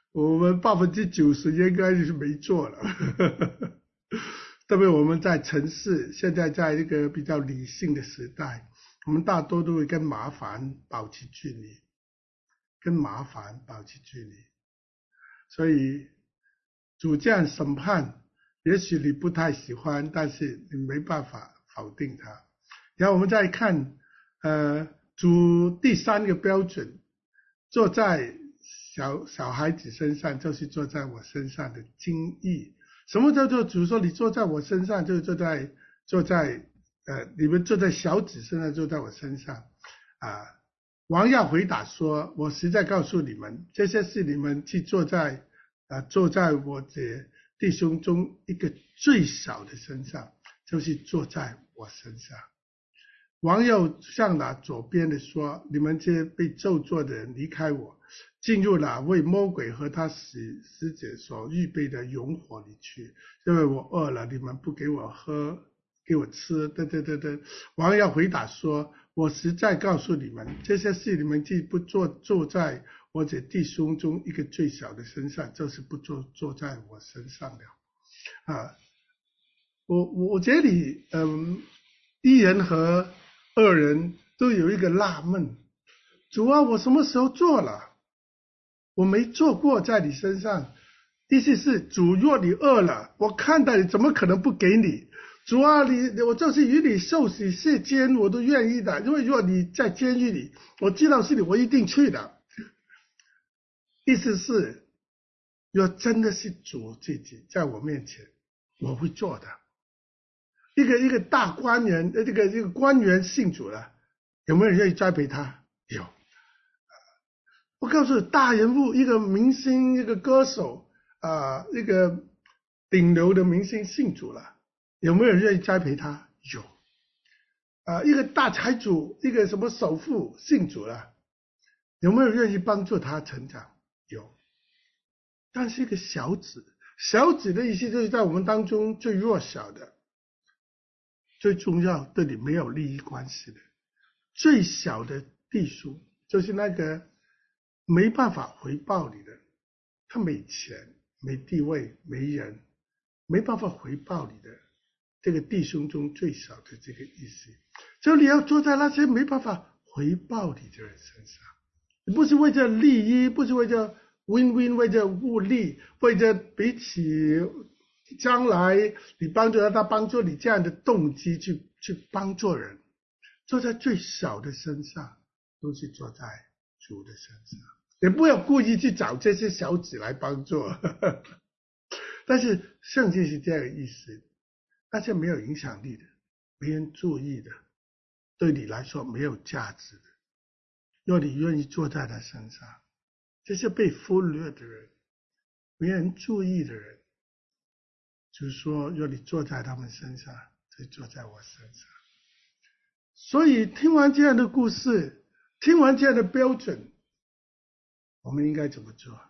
我们百分之九十应该是没做了。特别我们在城市，现在在一个比较理性的时代，我们大多都会跟麻烦保持距离，跟麻烦保持距离。所以主这样审判，也许你不太喜欢，但是你没办法否定它。然后我们再看，呃，主第三个标准，坐在小小孩子身上，就是坐在我身上的精义。什么叫做主说你坐在我身上，就是坐在坐在呃，你们坐在小子身上，坐在我身上啊。王要回答说：“我实在告诉你们，这些事你们去坐在啊，坐在我这弟兄中一个最小的身上，就是坐在我身上。”王又向那左边的说：“你们这些被咒詛的人，离开我，进入了为魔鬼和他使使者所预备的永火里去，因为我饿了，你们不给我喝，给我吃。”对对对对，王要回答说：“我实在告诉你们，这些事你们既不做做在我这弟兄中一个最小的身上，就是不做做在我身上了。”啊，我我我这里嗯，一人和二人都有一个纳闷，主啊，我什么时候做了？我没做过在你身上。意思是主，若你饿了，我看到你怎么可能不给你？主啊，你我就是与你受洗谢监，我都愿意的，因为如果你在监狱里，我知道是你，我一定去的。意思是，若真的是主自己在我面前，我会做的。一个一个大官员，呃，这个这个官员信主了，有没有人愿意栽培他？有。我告诉你，大人物，一个明星，一个歌手，啊、呃，一个顶流的明星信主了，有没有人愿意栽培他？有。啊、呃，一个大财主，一个什么首富信主了，有没有人愿意帮助他成长？有。但是一个小子，小子的意思就是在我们当中最弱小的。最重要对你没有利益关系的最小的弟兄，就是那个没办法回报你的，他没钱没地位没人，没办法回报你的这个弟兄中最小的这个意思，就你要坐在那些没办法回报你的人身上，你不是为着利益，不是为着 win win， 为着物利，为着彼此将来你帮助他，他帮助你这样的动机去去帮助人，坐在最小的身上，都是坐在主的身上，也不要故意去找这些小子来帮助。但是圣经是这样的意思，那些没有影响力的，没人注意的，对你来说没有价值的，若你愿意坐在他身上，这些被忽略的人，没人注意的人，就是说，若你坐在他们身上，就坐在我身上。所以听完这样的故事，听完这样的标准，我们应该怎么做？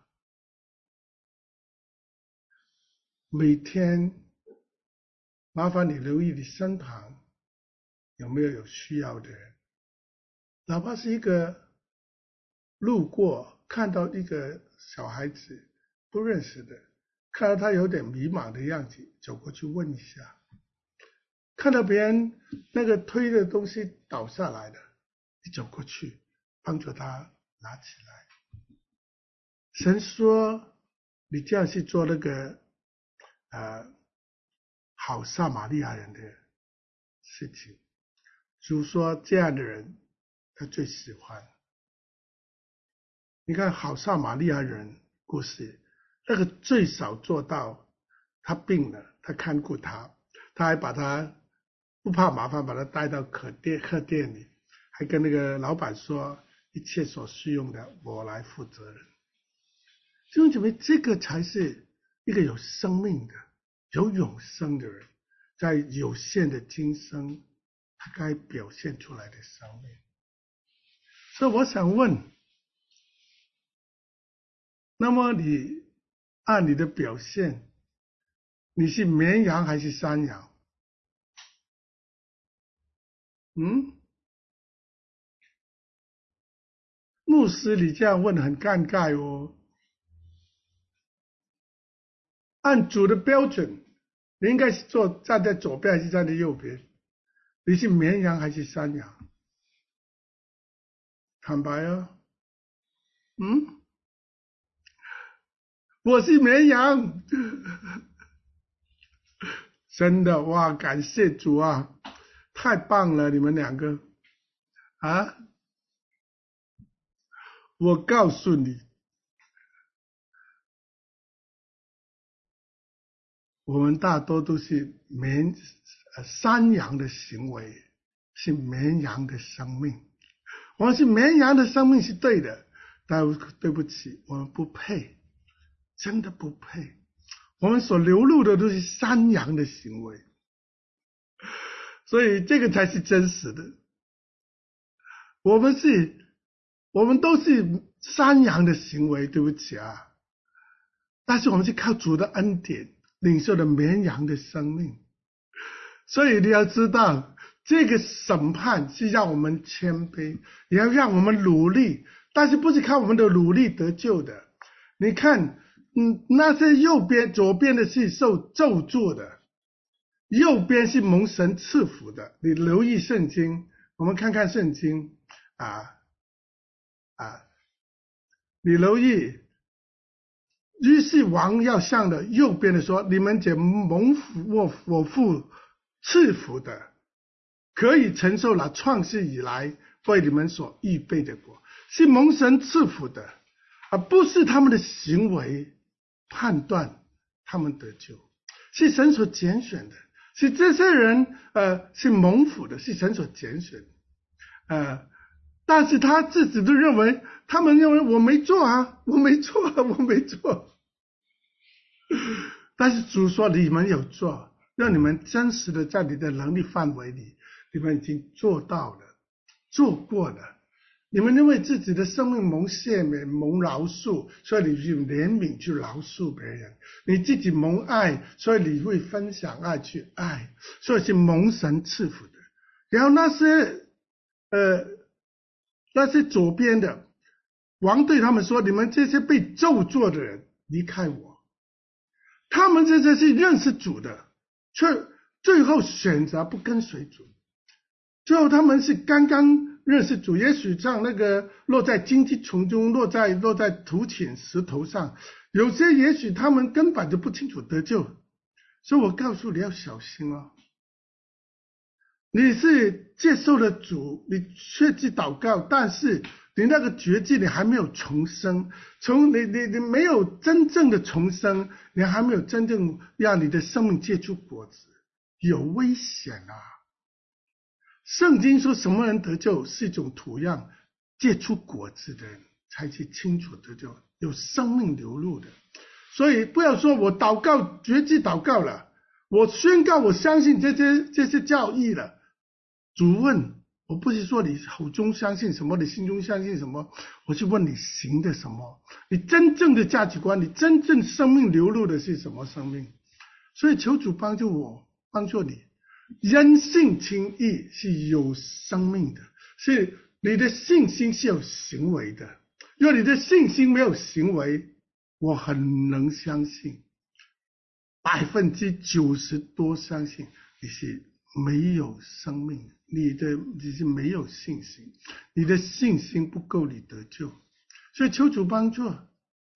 每天麻烦你留意你身旁有没有有需要的人，哪怕是一个路过看到一个小孩子不认识的，看到他有点迷茫的样子，走过去问一下。看到别人那个推的东西倒下来了，你走过去帮助他拿起来。神说你这样去做那个呃好撒玛利亚人的事情，主说这样的人他最喜欢。你看好撒玛利亚人故事，那个最少做到，他病了，他看顾他，他还把他不怕麻烦，把他带到客店客店里，还跟那个老板说一切所需用的我来负责任。弟兄姊妹，这个才是一个有生命的、有永生的人，在有限的今生，他该表现出来的生命。所以我想问，那么你按你的表现，你是绵羊还是山羊？嗯？牧师，你这样问很尴尬哦。 按主的标准，你应该是坐站在左边还是站在右边？你是绵羊还是山羊？坦白啊，嗯，我是绵羊，真的哇！感谢主啊，太棒了，你们两个啊！我告诉你，我们大多都是绵呃山羊的行为，是绵羊的生命。我们是绵羊的生命是对的，但对不起，我们不配，真的不配。我们所流露的都是山羊的行为，所以这个才是真实的。我们是，我们都是山羊的行为，对不起啊。但是我们是靠主的恩典领受的绵羊的生命，所以你要知道，这个审判是让我们谦卑，也要让我们努力，但是不是靠我们的努力得救的。你看，嗯，那些右边、左边的是受咒诅的，右边是蒙神赐福的。你留意圣经，我们看看圣经啊啊，你留意。于是王要向的右边的说：“你们这蒙福我我父赐福的，可以承受了创世以来为你们所预备的国，是蒙神赐福的，而不是他们的行为判断他们得救，是神所拣选的，是这些人呃是蒙福的，是神所拣选的，呃，但是他自己都认为，他们认为我没做啊，我没做啊，我没做。但是主说你们有做，让你们真实的在你的能力范围里，你们已经做到了，做过了。你们因为自己的生命蒙赦免、蒙饶恕，所以你用怜悯去饶恕别人；你自己蒙爱，所以你会分享爱去爱，所以是蒙神赐福的。然后那些呃那些左边的王对他们说：“你们这些被咒诅的人，离开我。”他们这些是认识主的，却最后选择不跟随主。最后他们是刚刚认识主，也许像那个落在荆棘丛中，落在落在土浅石头上，有些也许他们根本就不清楚得救。所以我告诉你要小心哦。你是接受了主，你确实祷告，但是你那个绝技你还没有重生，从你你你没有真正的重生，你还没有真正让你的生命结出果子，有危险啊！圣经说什么人得救是一种图样，结出果子的人才是清楚得救，有生命流露的。所以不要说我祷告绝技祷告了，我宣告我相信这些这些教义了。主问，我不是说你口中相信什么，你心中相信什么，我是问你行的什么，你真正的价值观，你真正生命流露的是什么生命？所以求主帮助我，帮助你，因信称义是有生命的，是你的信心是有行为的。若你的信心没有行为，我很能相信，百分之九十多相信你是没有生命，你的你是没有信心，你的信心不够你得救。所以求主帮助啊！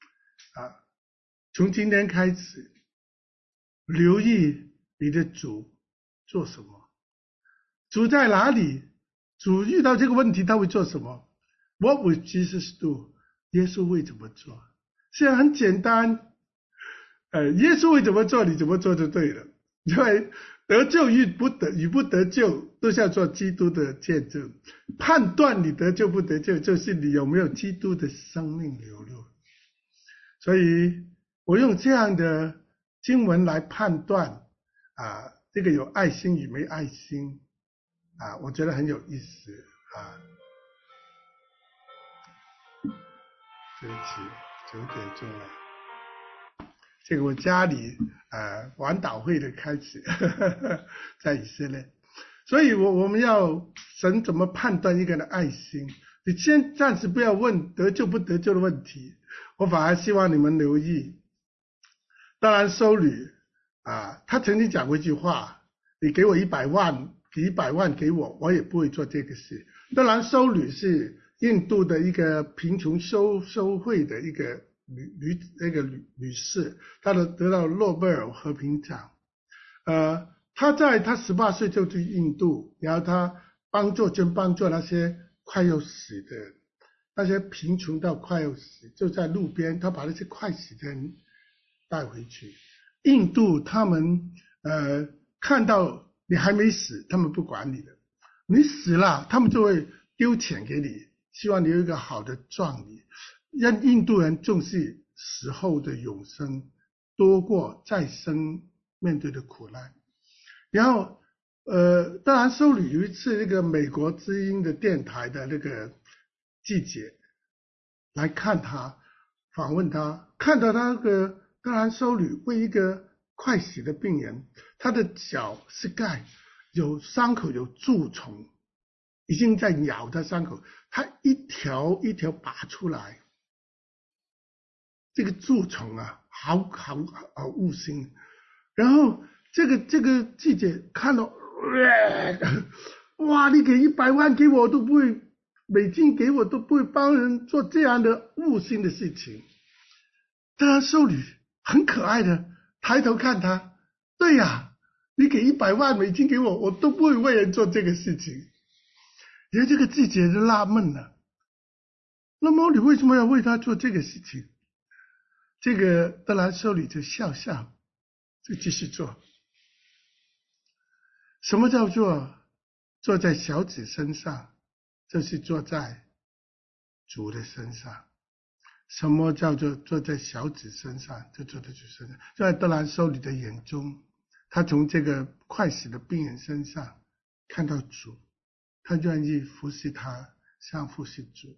从今天开始，留意你的主做什么，主在哪里，主遇到这个问题他会做什么。 What would Jesus do？ 耶稣会怎么做？现在很简单，呃，耶稣会怎么做，你怎么做就对了。因为得救与不得与不得救都是要做基督的见证，判断你得救不得救，就是你有没有基督的生命流露。所以我用这样的经文来判断啊，这个有爱心与没爱心啊，我觉得很有意思啊。对不起，九点钟了。这个我家里呃晚祷会的开始，呵呵呵在以色列，所以我我们要神怎么判断一个人的爱心？你先暂时不要问得救不得救的问题，我反而希望你们留意， 当然修女啊，他曾经讲过一句话：你给我一百万，给一百万给我，我也不会做这个事。当然，修女是印度的一个贫穷修修会的一个女女那个女女士，她的得到诺贝尔和平奖。呃，她在她十八岁就去印度，然后她帮助就帮助那些快要死的人，那些贫穷到快要死，就在路边，她把那些快死的人带回去。印度他们呃看到你还没死，他们不管你的，你死了，他们就会丢钱给你，希望你有一个好的葬礼。让印度人重视死后的永生，多过再生面对的苦难。然后呃，当然修女有一次那个美国之音的电台的那个记者来看他，访问他，看到他那个当然修女为一个快死的病人，他的脚膝盖有伤口有蛀虫，已经在咬他伤口，他一条一条拔出来，这个蛀虫啊，好好好恶心。然后这个这个记者看到，呃、哇，你给一百万给我都不会，美金给我都不会帮人做这样的恶心的事情。当然修女很可爱的抬头看他，对呀，你给一百万美金给我，我都不会为人做这个事情。然后这个记者就纳闷了，那么你为什么要为他做这个事情？这个德兰修女就笑笑，就继续做。什么叫做坐在小子身上？就是坐在主的身上。什么叫做坐在小子身上？就坐在主身上。在德兰修女的眼中，她从这个快死的病人身上看到主，她愿意服侍他，像服侍主。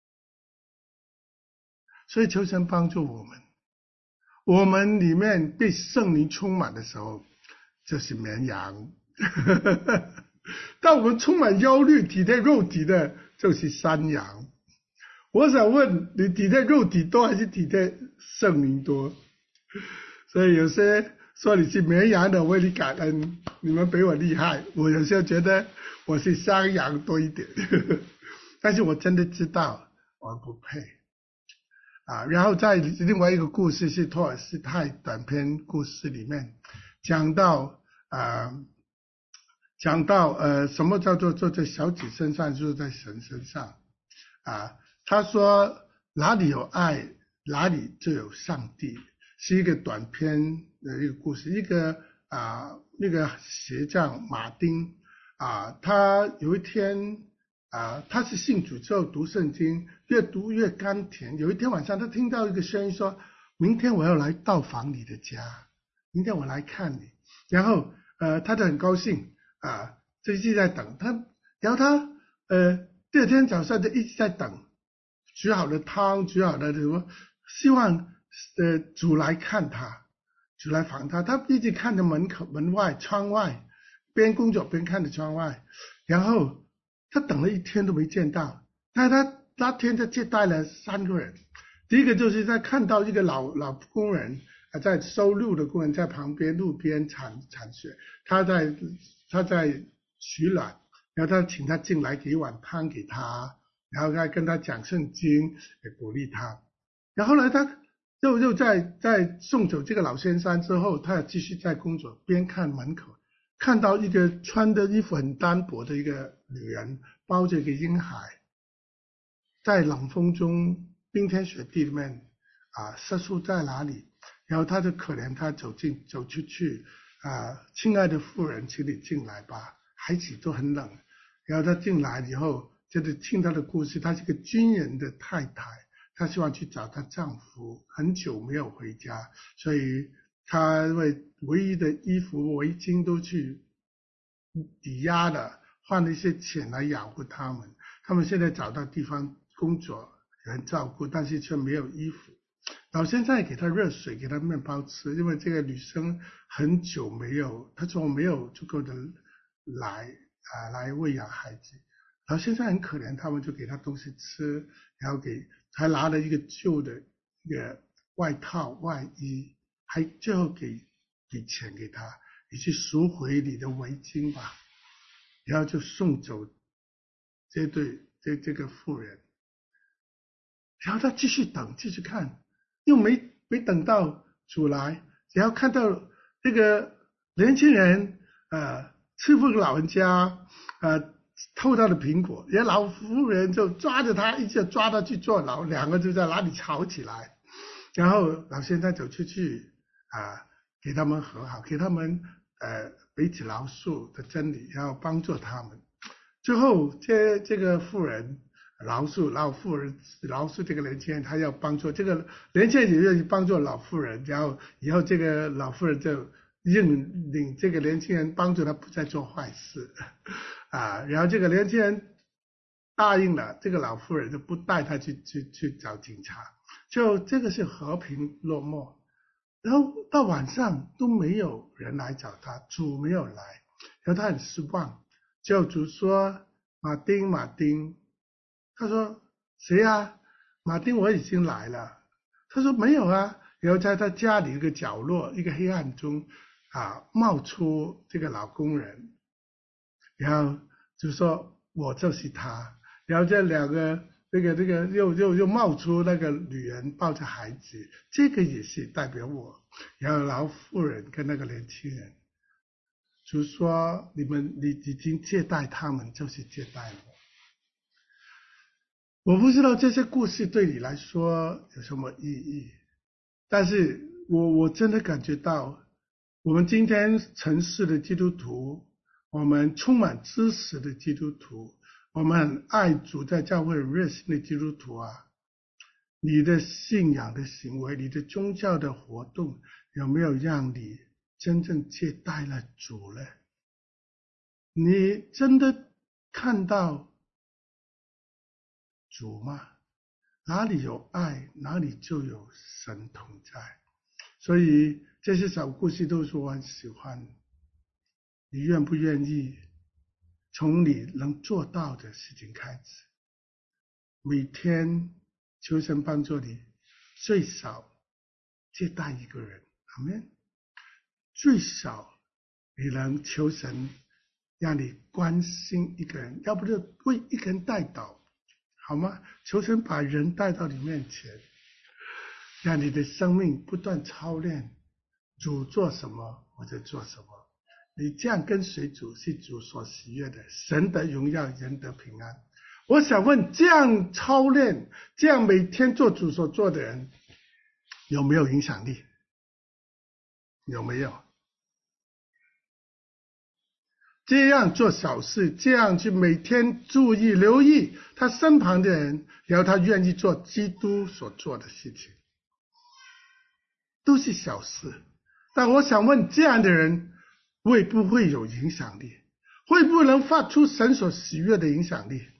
所以求神帮助我们，我们里面被圣灵充满的时候，就是绵羊。当我们充满忧虑体贴肉体的，就是山羊。我想问你，体贴肉体多还是体贴圣灵多？所以有些说你是绵羊的，为你感恩，你们比我厉害。我有时候觉得我是山羊多一点，但是我真的知道我不配啊。然后在另外一个故事是托尔斯泰短篇故事里面讲到啊。讲到呃，什么叫做坐在小子身上，就是在神身上啊。他说哪里有爱，哪里就有上帝，是一个短篇的一个故事。一个啊，那个鞋匠马丁啊，他有一天啊，他是信主之后读圣经，越读越甘甜。有一天晚上，他听到一个声音说：“明天我要来到访你的家，明天我来看你。”然后呃，他就很高兴。啊，就一直在等他，然后他呃第二天早上就一直在等，煮好了汤，煮好了什么，希望呃主来看他，主来访他，他一直看着门口门外窗外，边工作边看着窗外，然后他等了一天都没见到，但他那天他接待了三个人，第一个就是在看到一个老老工人啊，在收路的工人在旁边路边铲铲雪，他在。他在取暖，然后他请他进来，给一碗汤给他，然后他跟他讲圣经，也鼓励他。然后呢，他又又在在送走这个老先生之后，他继续在工作，边看门口，看到一个穿的衣服很单薄的一个女人，抱着一个婴孩，在冷风中、冰天雪地里面啊，瑟缩在哪里？然后他就可怜他走进走出去。啊，亲爱的妇人，请你进来吧，孩子都很冷。然后他进来以后，就是听他的故事。她是个军人的太太，她希望去找她丈夫，很久没有回家，所以她为唯一的衣服、围巾都去抵押了，换了一些钱来养活他们。他们现在找到地方工作，有人照顾，但是却没有衣服。老先生也给他热水，给他面包吃，因为这个女生很久没有，她说没有足够的来啊来喂养孩子。老先生很可怜，他们就给他东西吃，然后给还拿了一个旧的一个外套外衣， 还最后给给钱给他，你去赎回你的围巾吧，然后就送走这对这这个妇人，然后他继续等，继续看，又没没等到主来，然后看到这个年轻人呃欺负老人家，呃偷他的苹果，然后老妇人就抓着他，一直抓他去坐牢，两个就在那里吵起来。然后老先生走出去啊，给他们和好，给他们呃彼此饶恕的真理，然后帮助他们。最后这这个妇人饶恕老妇人，饶恕这个年轻人，他要帮助这个年轻人也愿意帮助老妇人，然后以后这个老妇人就认领这个年轻人帮助他不再做坏事啊，然后这个年轻人答应了，这个老妇人就不带他去去去找警察。就这个是和平落幕，然后到晚上都没有人来找他，主没有来，然后他很失望。就主说：“马丁，马丁。”他说：“谁啊？”马丁，我已经来了。他说：“没有啊。”然后在他家里一个角落，一个黑暗中啊，冒出这个老工人，然后就说：“我就是他。”然后这两个。这个这个又又又冒出那个女人抱着孩子，这个也是代表我。然后老妇人跟那个年轻人就说：“你们你已经接待他们，就是接待我。”我不知道这些故事对你来说有什么意义，但是我我真的感觉到，我们今天城市的基督徒，我们充满知识的基督徒。我们很爱主，在教会很热心的基督徒啊，你的信仰的行为，你的宗教的活动，有没有让你真正接待了主呢？你真的看到主吗？哪里有爱，哪里就有神同在。所以这些小故事都是我很喜欢。你愿不愿意从你能做到的事情开始，每天求神帮助你，最少接待一个人，阿们。最少你能求神让你关心一个人，要不就为一个人代祷，好吗？求神把人带到你面前，让你的生命不断操练，主做什么我就做什么。你这样跟随主是主所喜悦的，神的荣耀，人的平安。我想问，这样操练，这样每天做主所做的人，有没有影响力？有没有？这样做小事，这样去每天注意留意他身旁的人，然后他愿意做基督所做的事情，都是小事。但我想问，这样的人会不会有影响力？会不会能发出神所喜悦的影响力？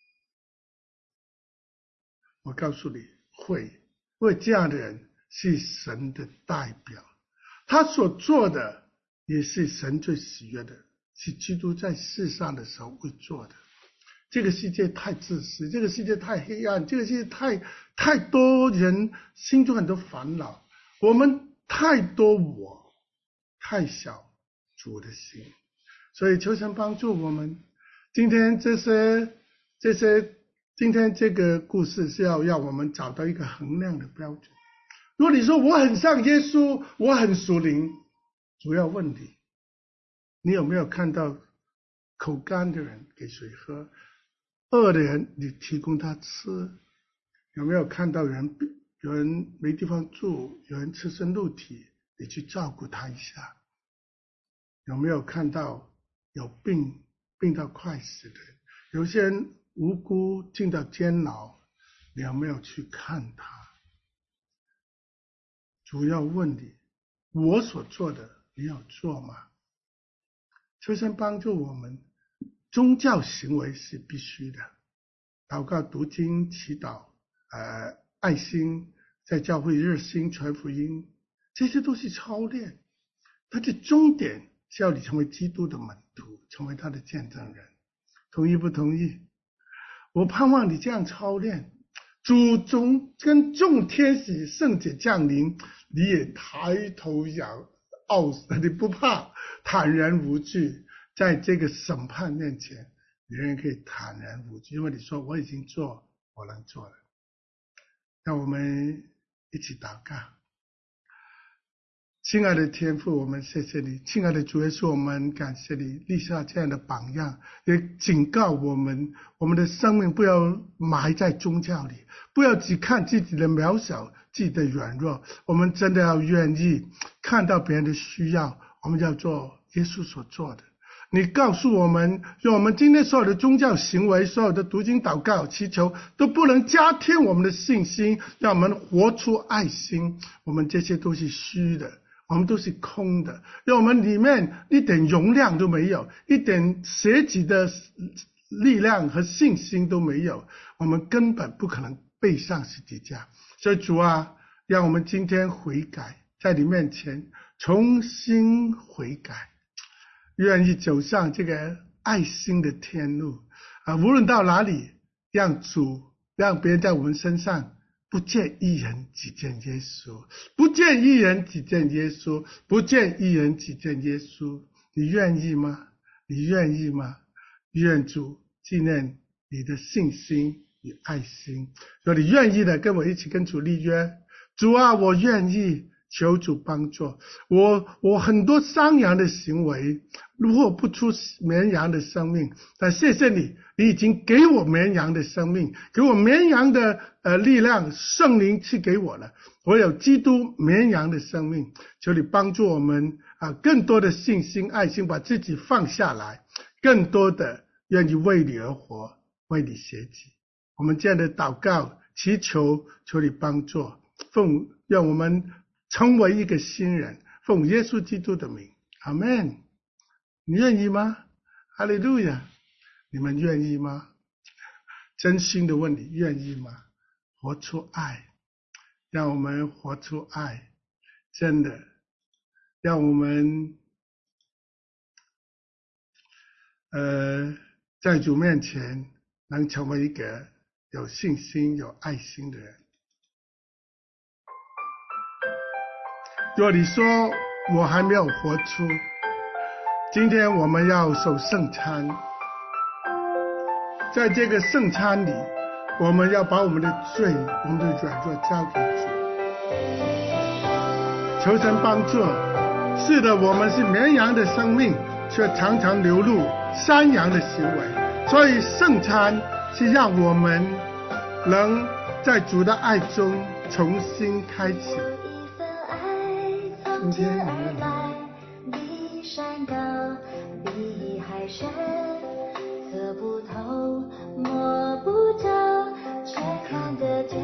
我告诉你，会。因为这样的人是神的代表，他所做的也是神最喜悦的，是基督在世上的时候会做的。这个世界太自私，这个世界太黑暗，这个世界太太多人心中很多烦恼，我们太多我，太小主的心。所以求神帮助我们。今天这些这些今天这个故事是要让我们找到一个衡量的标准。如果你说我很像耶稣，我很属灵，主要问题，你有没有看到口干的人给水喝，饿的人你提供他吃？有没有看到人有人没地方住，有人赤身露体，你去照顾他一下？有没有看到有病病到快死的人？有些人无辜进到监牢，你有没有去看他？主要问你，我所做的你有做吗？求神帮助我们。宗教行为是必须的，祷告、读经、祈祷、呃、爱心，在教会热心传福音，这些都是操练。它的终点是要你成为基督的门徒，成为他的见证人。同意不同意？我盼望你这样操练，主宗跟众天使圣者降临， 你也抬头仰傲，你不怕，坦然无惧，在这个审判面前，你仍然可以坦然无惧，因为你说我已经做我能做了。让我们一起祷告。亲爱的天父，我们谢谢你，亲爱的主耶稣，我们感谢你立下这样的榜样，也警告我们，我们的生命不要埋在宗教里，不要只看自己的渺小，自己的软弱，我们真的要愿意看到别人的需要，我们要做耶稣所做的。你告诉我们，用我们今天所有的宗教行为，所有的读经祷告祈求，都不能加添我们的信心，让我们活出爱心。我们这些都是虚的，我们都是空的，让我们里面一点容量都没有，一点舍己的力量和信心都没有，我们根本不可能背上十字架。所以主啊，让我们今天悔改，在你面前重新悔改，愿意走上这个爱心的天路啊！无论到哪里，让主让别人在我们身上不见一人，只见耶稣；不见一人，只见耶稣；不见一人，只见耶稣。你愿意吗？你愿意吗？愿主纪念你的信心与爱心。如果你愿意的，跟我一起跟主立约。主啊，我愿意，求主帮助我。我很多伤羊的行为，活不出绵羊的生命，但谢谢你，你已经给我绵羊的生命，给我绵羊的呃力量，圣灵赐给我了。我有基督绵羊的生命，求你帮助我们啊，更多的信心、爱心，把自己放下来，更多的愿意为你而活，为你舍己。我们这样的祷告祈求，求你帮助，奉让我们成为一个新人，奉耶稣基督的名，阿们。你愿意吗？哈利路亚！你们愿意吗？真心的问你，愿意吗？活出爱，让我们活出爱，真的，让我们呃在主面前能成为一个有信心、有爱心的人。如果你说我还没有活出，今天我们要守圣餐，在这个圣餐里，我们要把我们的罪、我们的软弱交给主，求神帮助。是的，我们是绵羊的生命，却常常流露山羊的行为，所以圣餐是让我们能在主的爱中重新开启。 从天而来，比山高，比海深，测不透，摸不着，却看得见。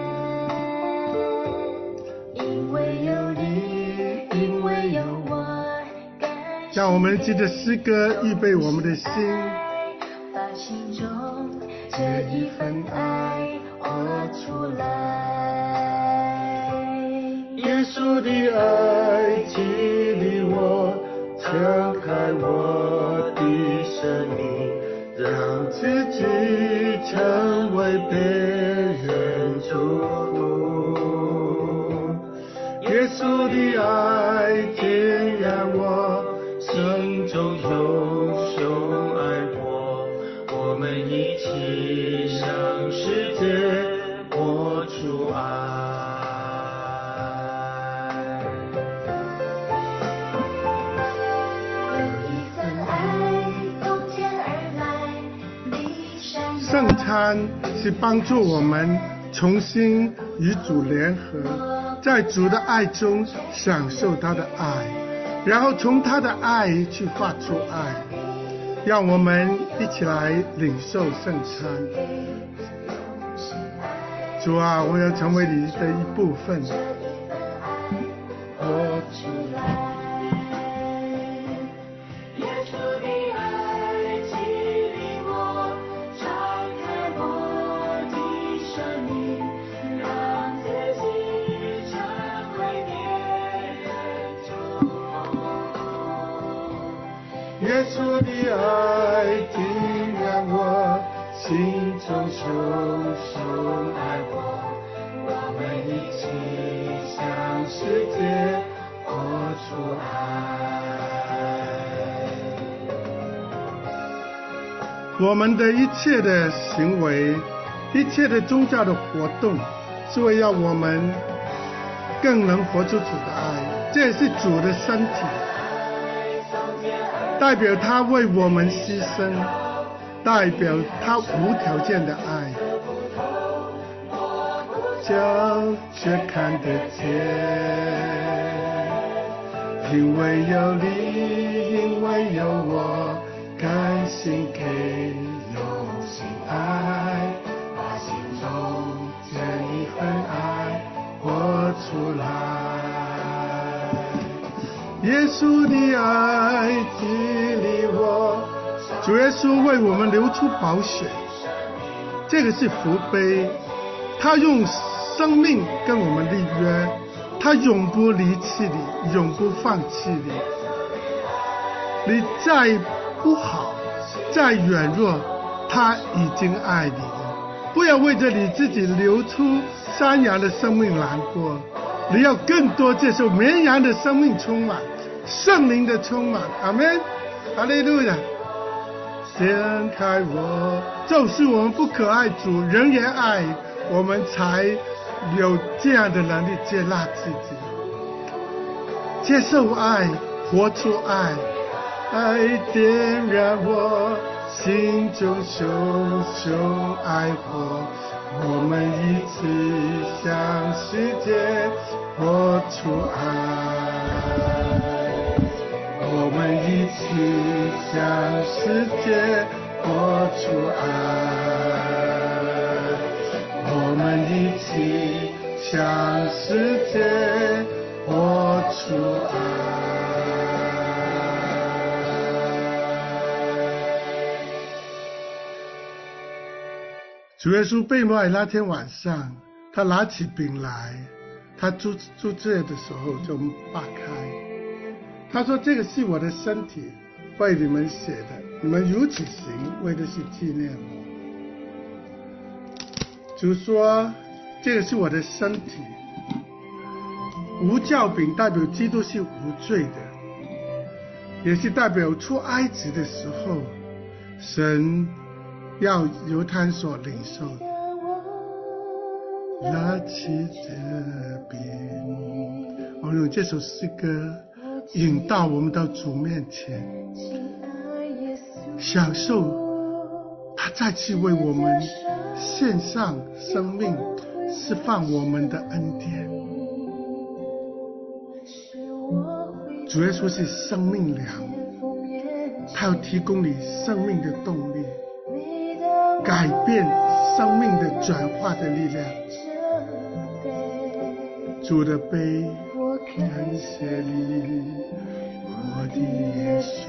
因为有你，因为有我， 让我们记着诗歌，预备我们的心， 把心中这一份爱活出来。 耶稣的爱激励我，敞开我的生命，让自己成为别人祝福。耶稣的爱点燃我，心中有熊爱我，我们一起向世界活出爱。圣餐是帮助我们重新与主联合，在主的爱中享受他的爱，然后从他的爱去发出爱。让我们一起来领受圣餐。主啊，我要成为你的一部分，活出来。耶稣的爱点燃我，心中熊熊爱我，我们一起起向世界活出爱。我们的一切的行为，一切的宗教的活动，是为要我们更能活出主的爱，这也是主的身体，代表他为我们牺牲，代表他无条件的爱，就却看得见，因为有你，因为有我，甘心给用心爱，把心中这一份爱活出来。耶稣的爱激励我，主耶稣为我们流出宝血，这个是福杯，他用生命跟我们立约，他永不离弃你，永不放弃你。你再不好，再软弱，他已经爱你了。不要为着你自己流出山羊的生命难过，你要更多接受绵羊的生命充满，圣灵的充满。阿们，哈利路亚。掀开我，就是我们不可爱主，人也爱，我们才有这样的能力接纳自己，接受爱，活出爱。爱点燃我心中熊熊爱火，我们一起向世界活出爱，我们一起向世界活出爱，我们一起向世界活出爱。主耶稣被卖那天晚上，他拿起饼来，他祝祝谢的时候就擘开，他说这个是我的身体，为你们写的，你们如此行，为的是纪念我。主说这个是我的身体，无酵饼代表基督是无罪的，也是代表出埃及的时候神要由他所领受的。拿起这饼，我们用这首诗歌引导我们到主面前，享受他再次为我们献上生命，释放我们的恩典。主耶稣是生命粮，他要提供你生命的动力，改变生命的转化的力量。主的杯，感谢你，我的耶稣，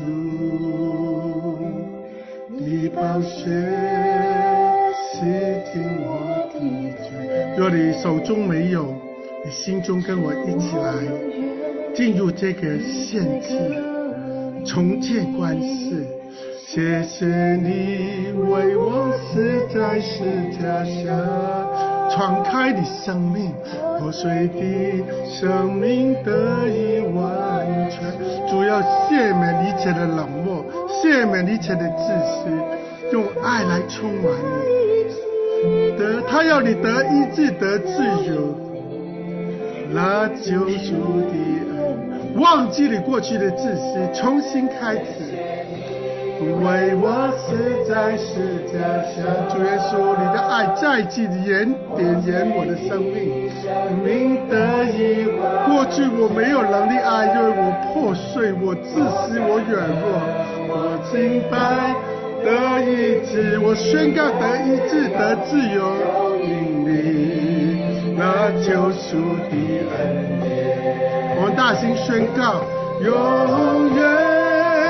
你宝血洗净我的罪。若你手中没有，你心中跟我一起来进入这个献祭，重建关系。谢谢你为我死在十架下，敞开你生命，破碎的生命得以完全。主要赦免一切的冷漠，赦免一切的自私，用爱来充满你。得，他要你得医治，得自由，那救赎的恩，忘记你过去的自私，重新开始。为我死在十架下，主耶稣，你的爱再次点点燃我的生命，命得以过去我没有能力爱，因为我破碎，我自私，我软弱，我敬拜得医治，我宣告得医治，得自由，因你那救赎的恩典。我们大声宣告，永远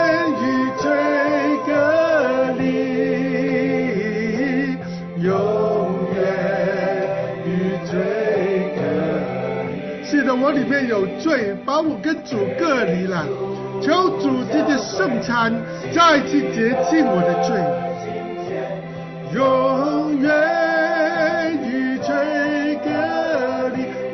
罪隔离，永远与罪隔离。是的，我里面有罪，把我跟主隔离了。求主藉着圣餐再次洁净我的罪，永远与罪隔离。蒙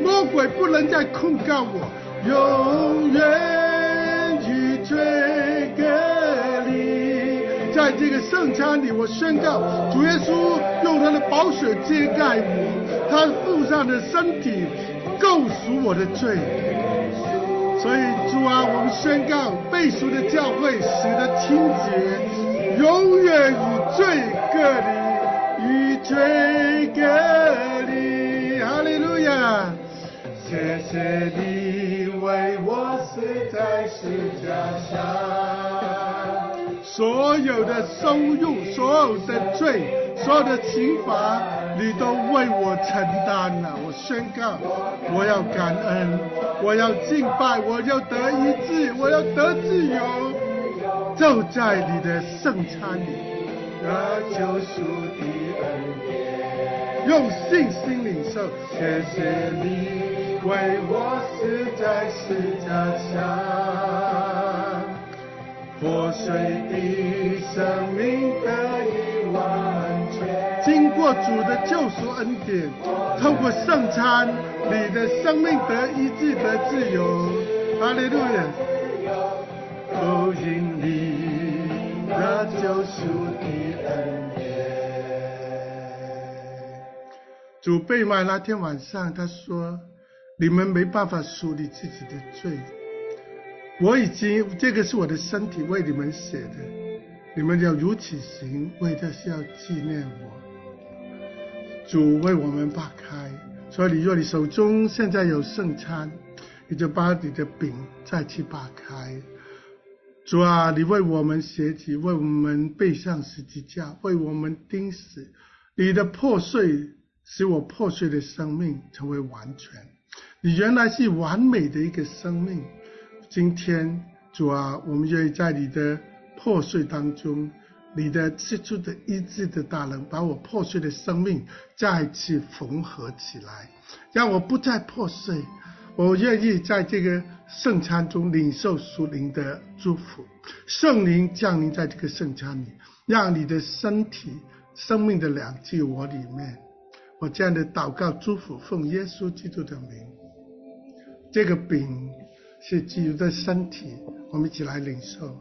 鬼不能再控告我，永远与罪隔离。在这个圣餐里，我宣告主耶稣用他的宝血遮盖我，他付上的身体救赎我的罪。所以主啊，我们宣告被赎的教会使得清洁，永远与罪隔离，与罪隔离。哈利路亚！谢谢你为我死在十架上，所有的羞辱，所有的罪，所有的刑罚，你都为我承担了。我宣告，我要感恩，我要敬拜，我要得医治，我要得自由，就在你的圣餐里，那救赎的恩典，用信心领受。谢谢你为我死在十架上，破碎的生命得以完全。经过主的救赎恩典，透过圣餐，你的生命得医治，得自由。哈利路亚！都因你那救赎的恩典。主被卖那天晚上，他说：“你们没办法赎你自己的罪。我已经，这个是我的身体为你们写的，你们要如此行，为的是要纪念我。”主为我们擘开，所以若你手中现在有圣餐，你就把你的饼再去擘开。主啊，你为我们舍己，为我们背上十字架，为我们钉死，你的破碎使我破碎的生命成为完全。你原来是完美的一个生命，今天主啊，我们愿意在你的破碎当中，你的赐出的医治的大能，把我破碎的生命再次缝合起来，让我不再破碎。我愿意在这个圣餐中领受属灵的祝福，圣灵降临在这个圣餐里，让你的身体生命的粮进我里面。我这样的祷告祝福，奉耶稣基督的名。这个饼是基督的身体，我们一起来领受。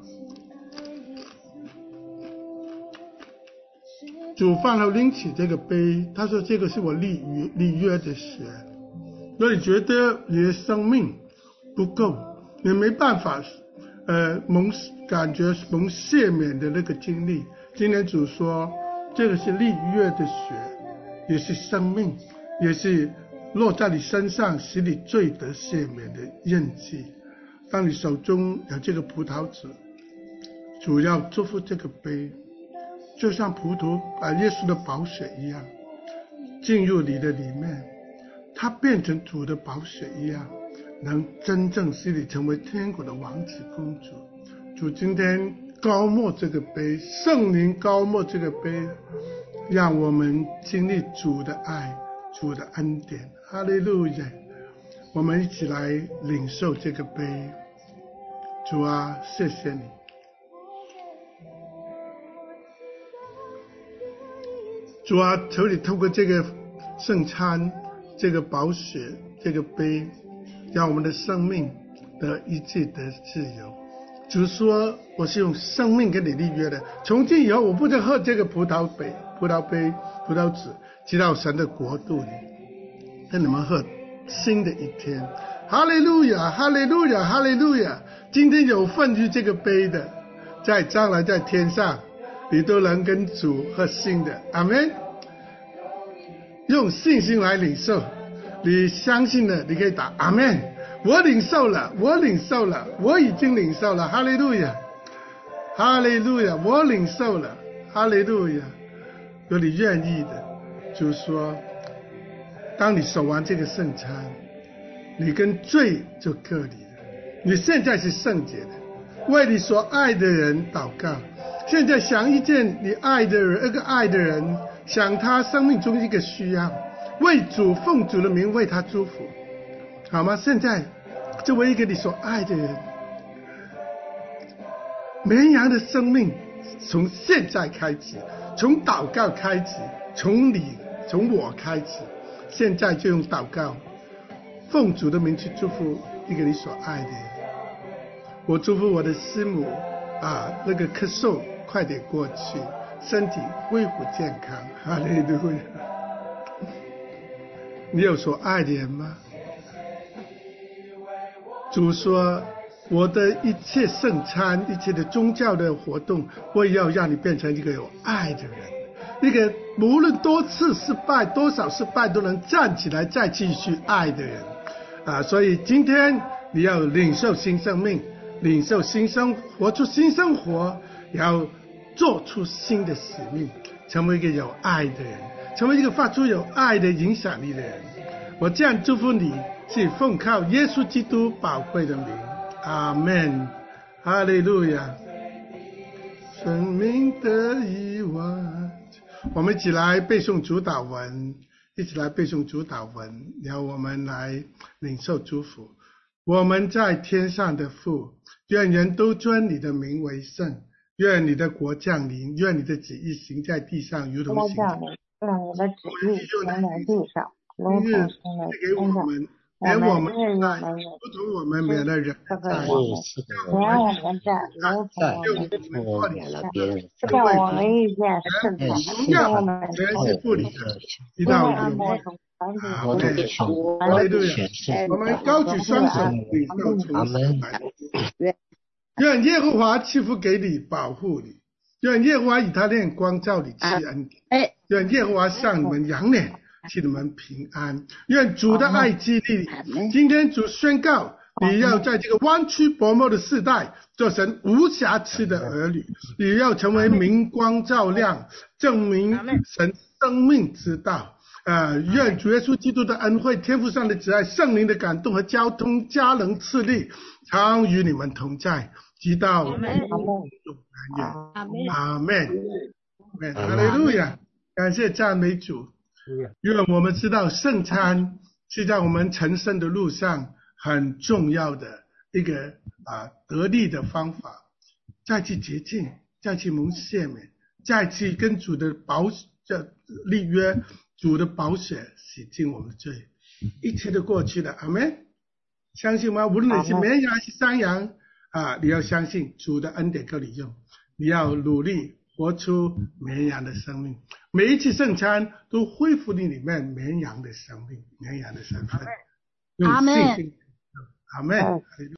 主饭后拎起这个杯，他说：“这个是我立约立约的血。”如果你觉得你的生命不够，你没办法，呃，蒙感觉蒙赦免的那个经历，今天主说，这个是立约的血，也是生命，也是落在你身上使你罪得赦免的印记。当你手中有这个葡萄籽，主要祝福这个杯，就像葡萄啊耶稣的宝血一样，进入你的里面，它变成主的宝血一样，能真正使你成为天国的王子公主。主今天高抹这个杯，圣灵高抹这个杯，让我们经历主的爱，主的恩典。哈利路亚！我们一起来领受这个杯。主啊，谢谢你。主啊，求你透过这个圣餐，这个宝血，这个杯，让我们的生命得医治，得自由。主说，我是用生命跟你立约的，从今以后我不再喝这个葡萄杯、葡萄杯、葡萄籽，直到神的国度里跟你们喝新的一天。哈利路亚，哈利路亚，哈利路亚！今天有份于这个杯的，在将来在天上，你都能跟主喝新的。阿们。用信心来领受，你相信了，你可以打阿们。我领受了，我领受了，我已经领受了。哈利路亚，哈利路亚，我领受了。哈利路亚。如果你愿意的，就说，当你守完这个圣餐，你跟罪就隔离了。你现在是圣洁的，为你所爱的人祷告。现在想一件你爱的人，一个爱的人，想他生命中一个需要，为主奉主的名为他祝福，好吗？现在作为一个你所爱的人，绵羊的生命从现在开始，从祷告开始，从你从我开始，现在就用祷告奉主的名去祝福一个你所爱的人。我祝福我的师母啊，那个咳嗽快点过去，身体恢复健康。哈利路亚！你有所爱的人吗？主说，我的一切圣餐，一切的宗教的活动，我也要让你变成一个有爱的人，一个无论多次失败，多少失败都能站起来再继续爱的人啊！所以今天你要领受新生命，领受新生活，活出新生活，要做出新的使命，成为一个有爱的人，成为一个发出有爱的影响力的人。我这样祝福你，是奉靠耶稣基督宝贵的名。阿们，哈利路亚。生命的意外，我们一起来背诵主祷文，一起来背诵主祷文，然后我们来领受祝福。我们在天上的父，愿人都尊你的名为圣，愿你的国降临，愿你的旨意行在地上，如同行在天上。 愿你的旨意行在地上，如同行在给我们，连我们在，不同我们免了人在， 连我们在，如同我免了别人在， 让我们遇见圣子， 荣耀全是父你的，直到永远。 我的弟兄， 哈利路亚！我们高举双手，领受从神来的。愿耶和华赐福给你，保护你；愿耶和华以他脸光照你，赐恩典；愿耶和华向你们扬脸，赐你们平安。愿主的爱激励你。今天主宣告，你要在这个弯曲薄暮的世代，做神无瑕疵的儿女。你要成为明光照亮，证明神生命之道。呃，愿主耶稣基督的恩惠、天父上的慈爱、圣灵的感动和交通加能赐力，常与你们同在，直到永远。阿门。哈利路亚！感谢赞美主。因为我们知道圣餐是在我们成圣的路上很重要的一个啊得力的方法，再去洁净，再去蒙赦免，再去跟主的宝这立约。主的宝血洗净我们的罪，一切都过去了。阿们，相信吗？无论你是绵羊还是山羊啊，你要相信主的恩典够你用，你要努力活出绵羊的生命。每一次圣餐都恢复你里面绵羊的生命，绵羊的身份。 阿们， 阿们。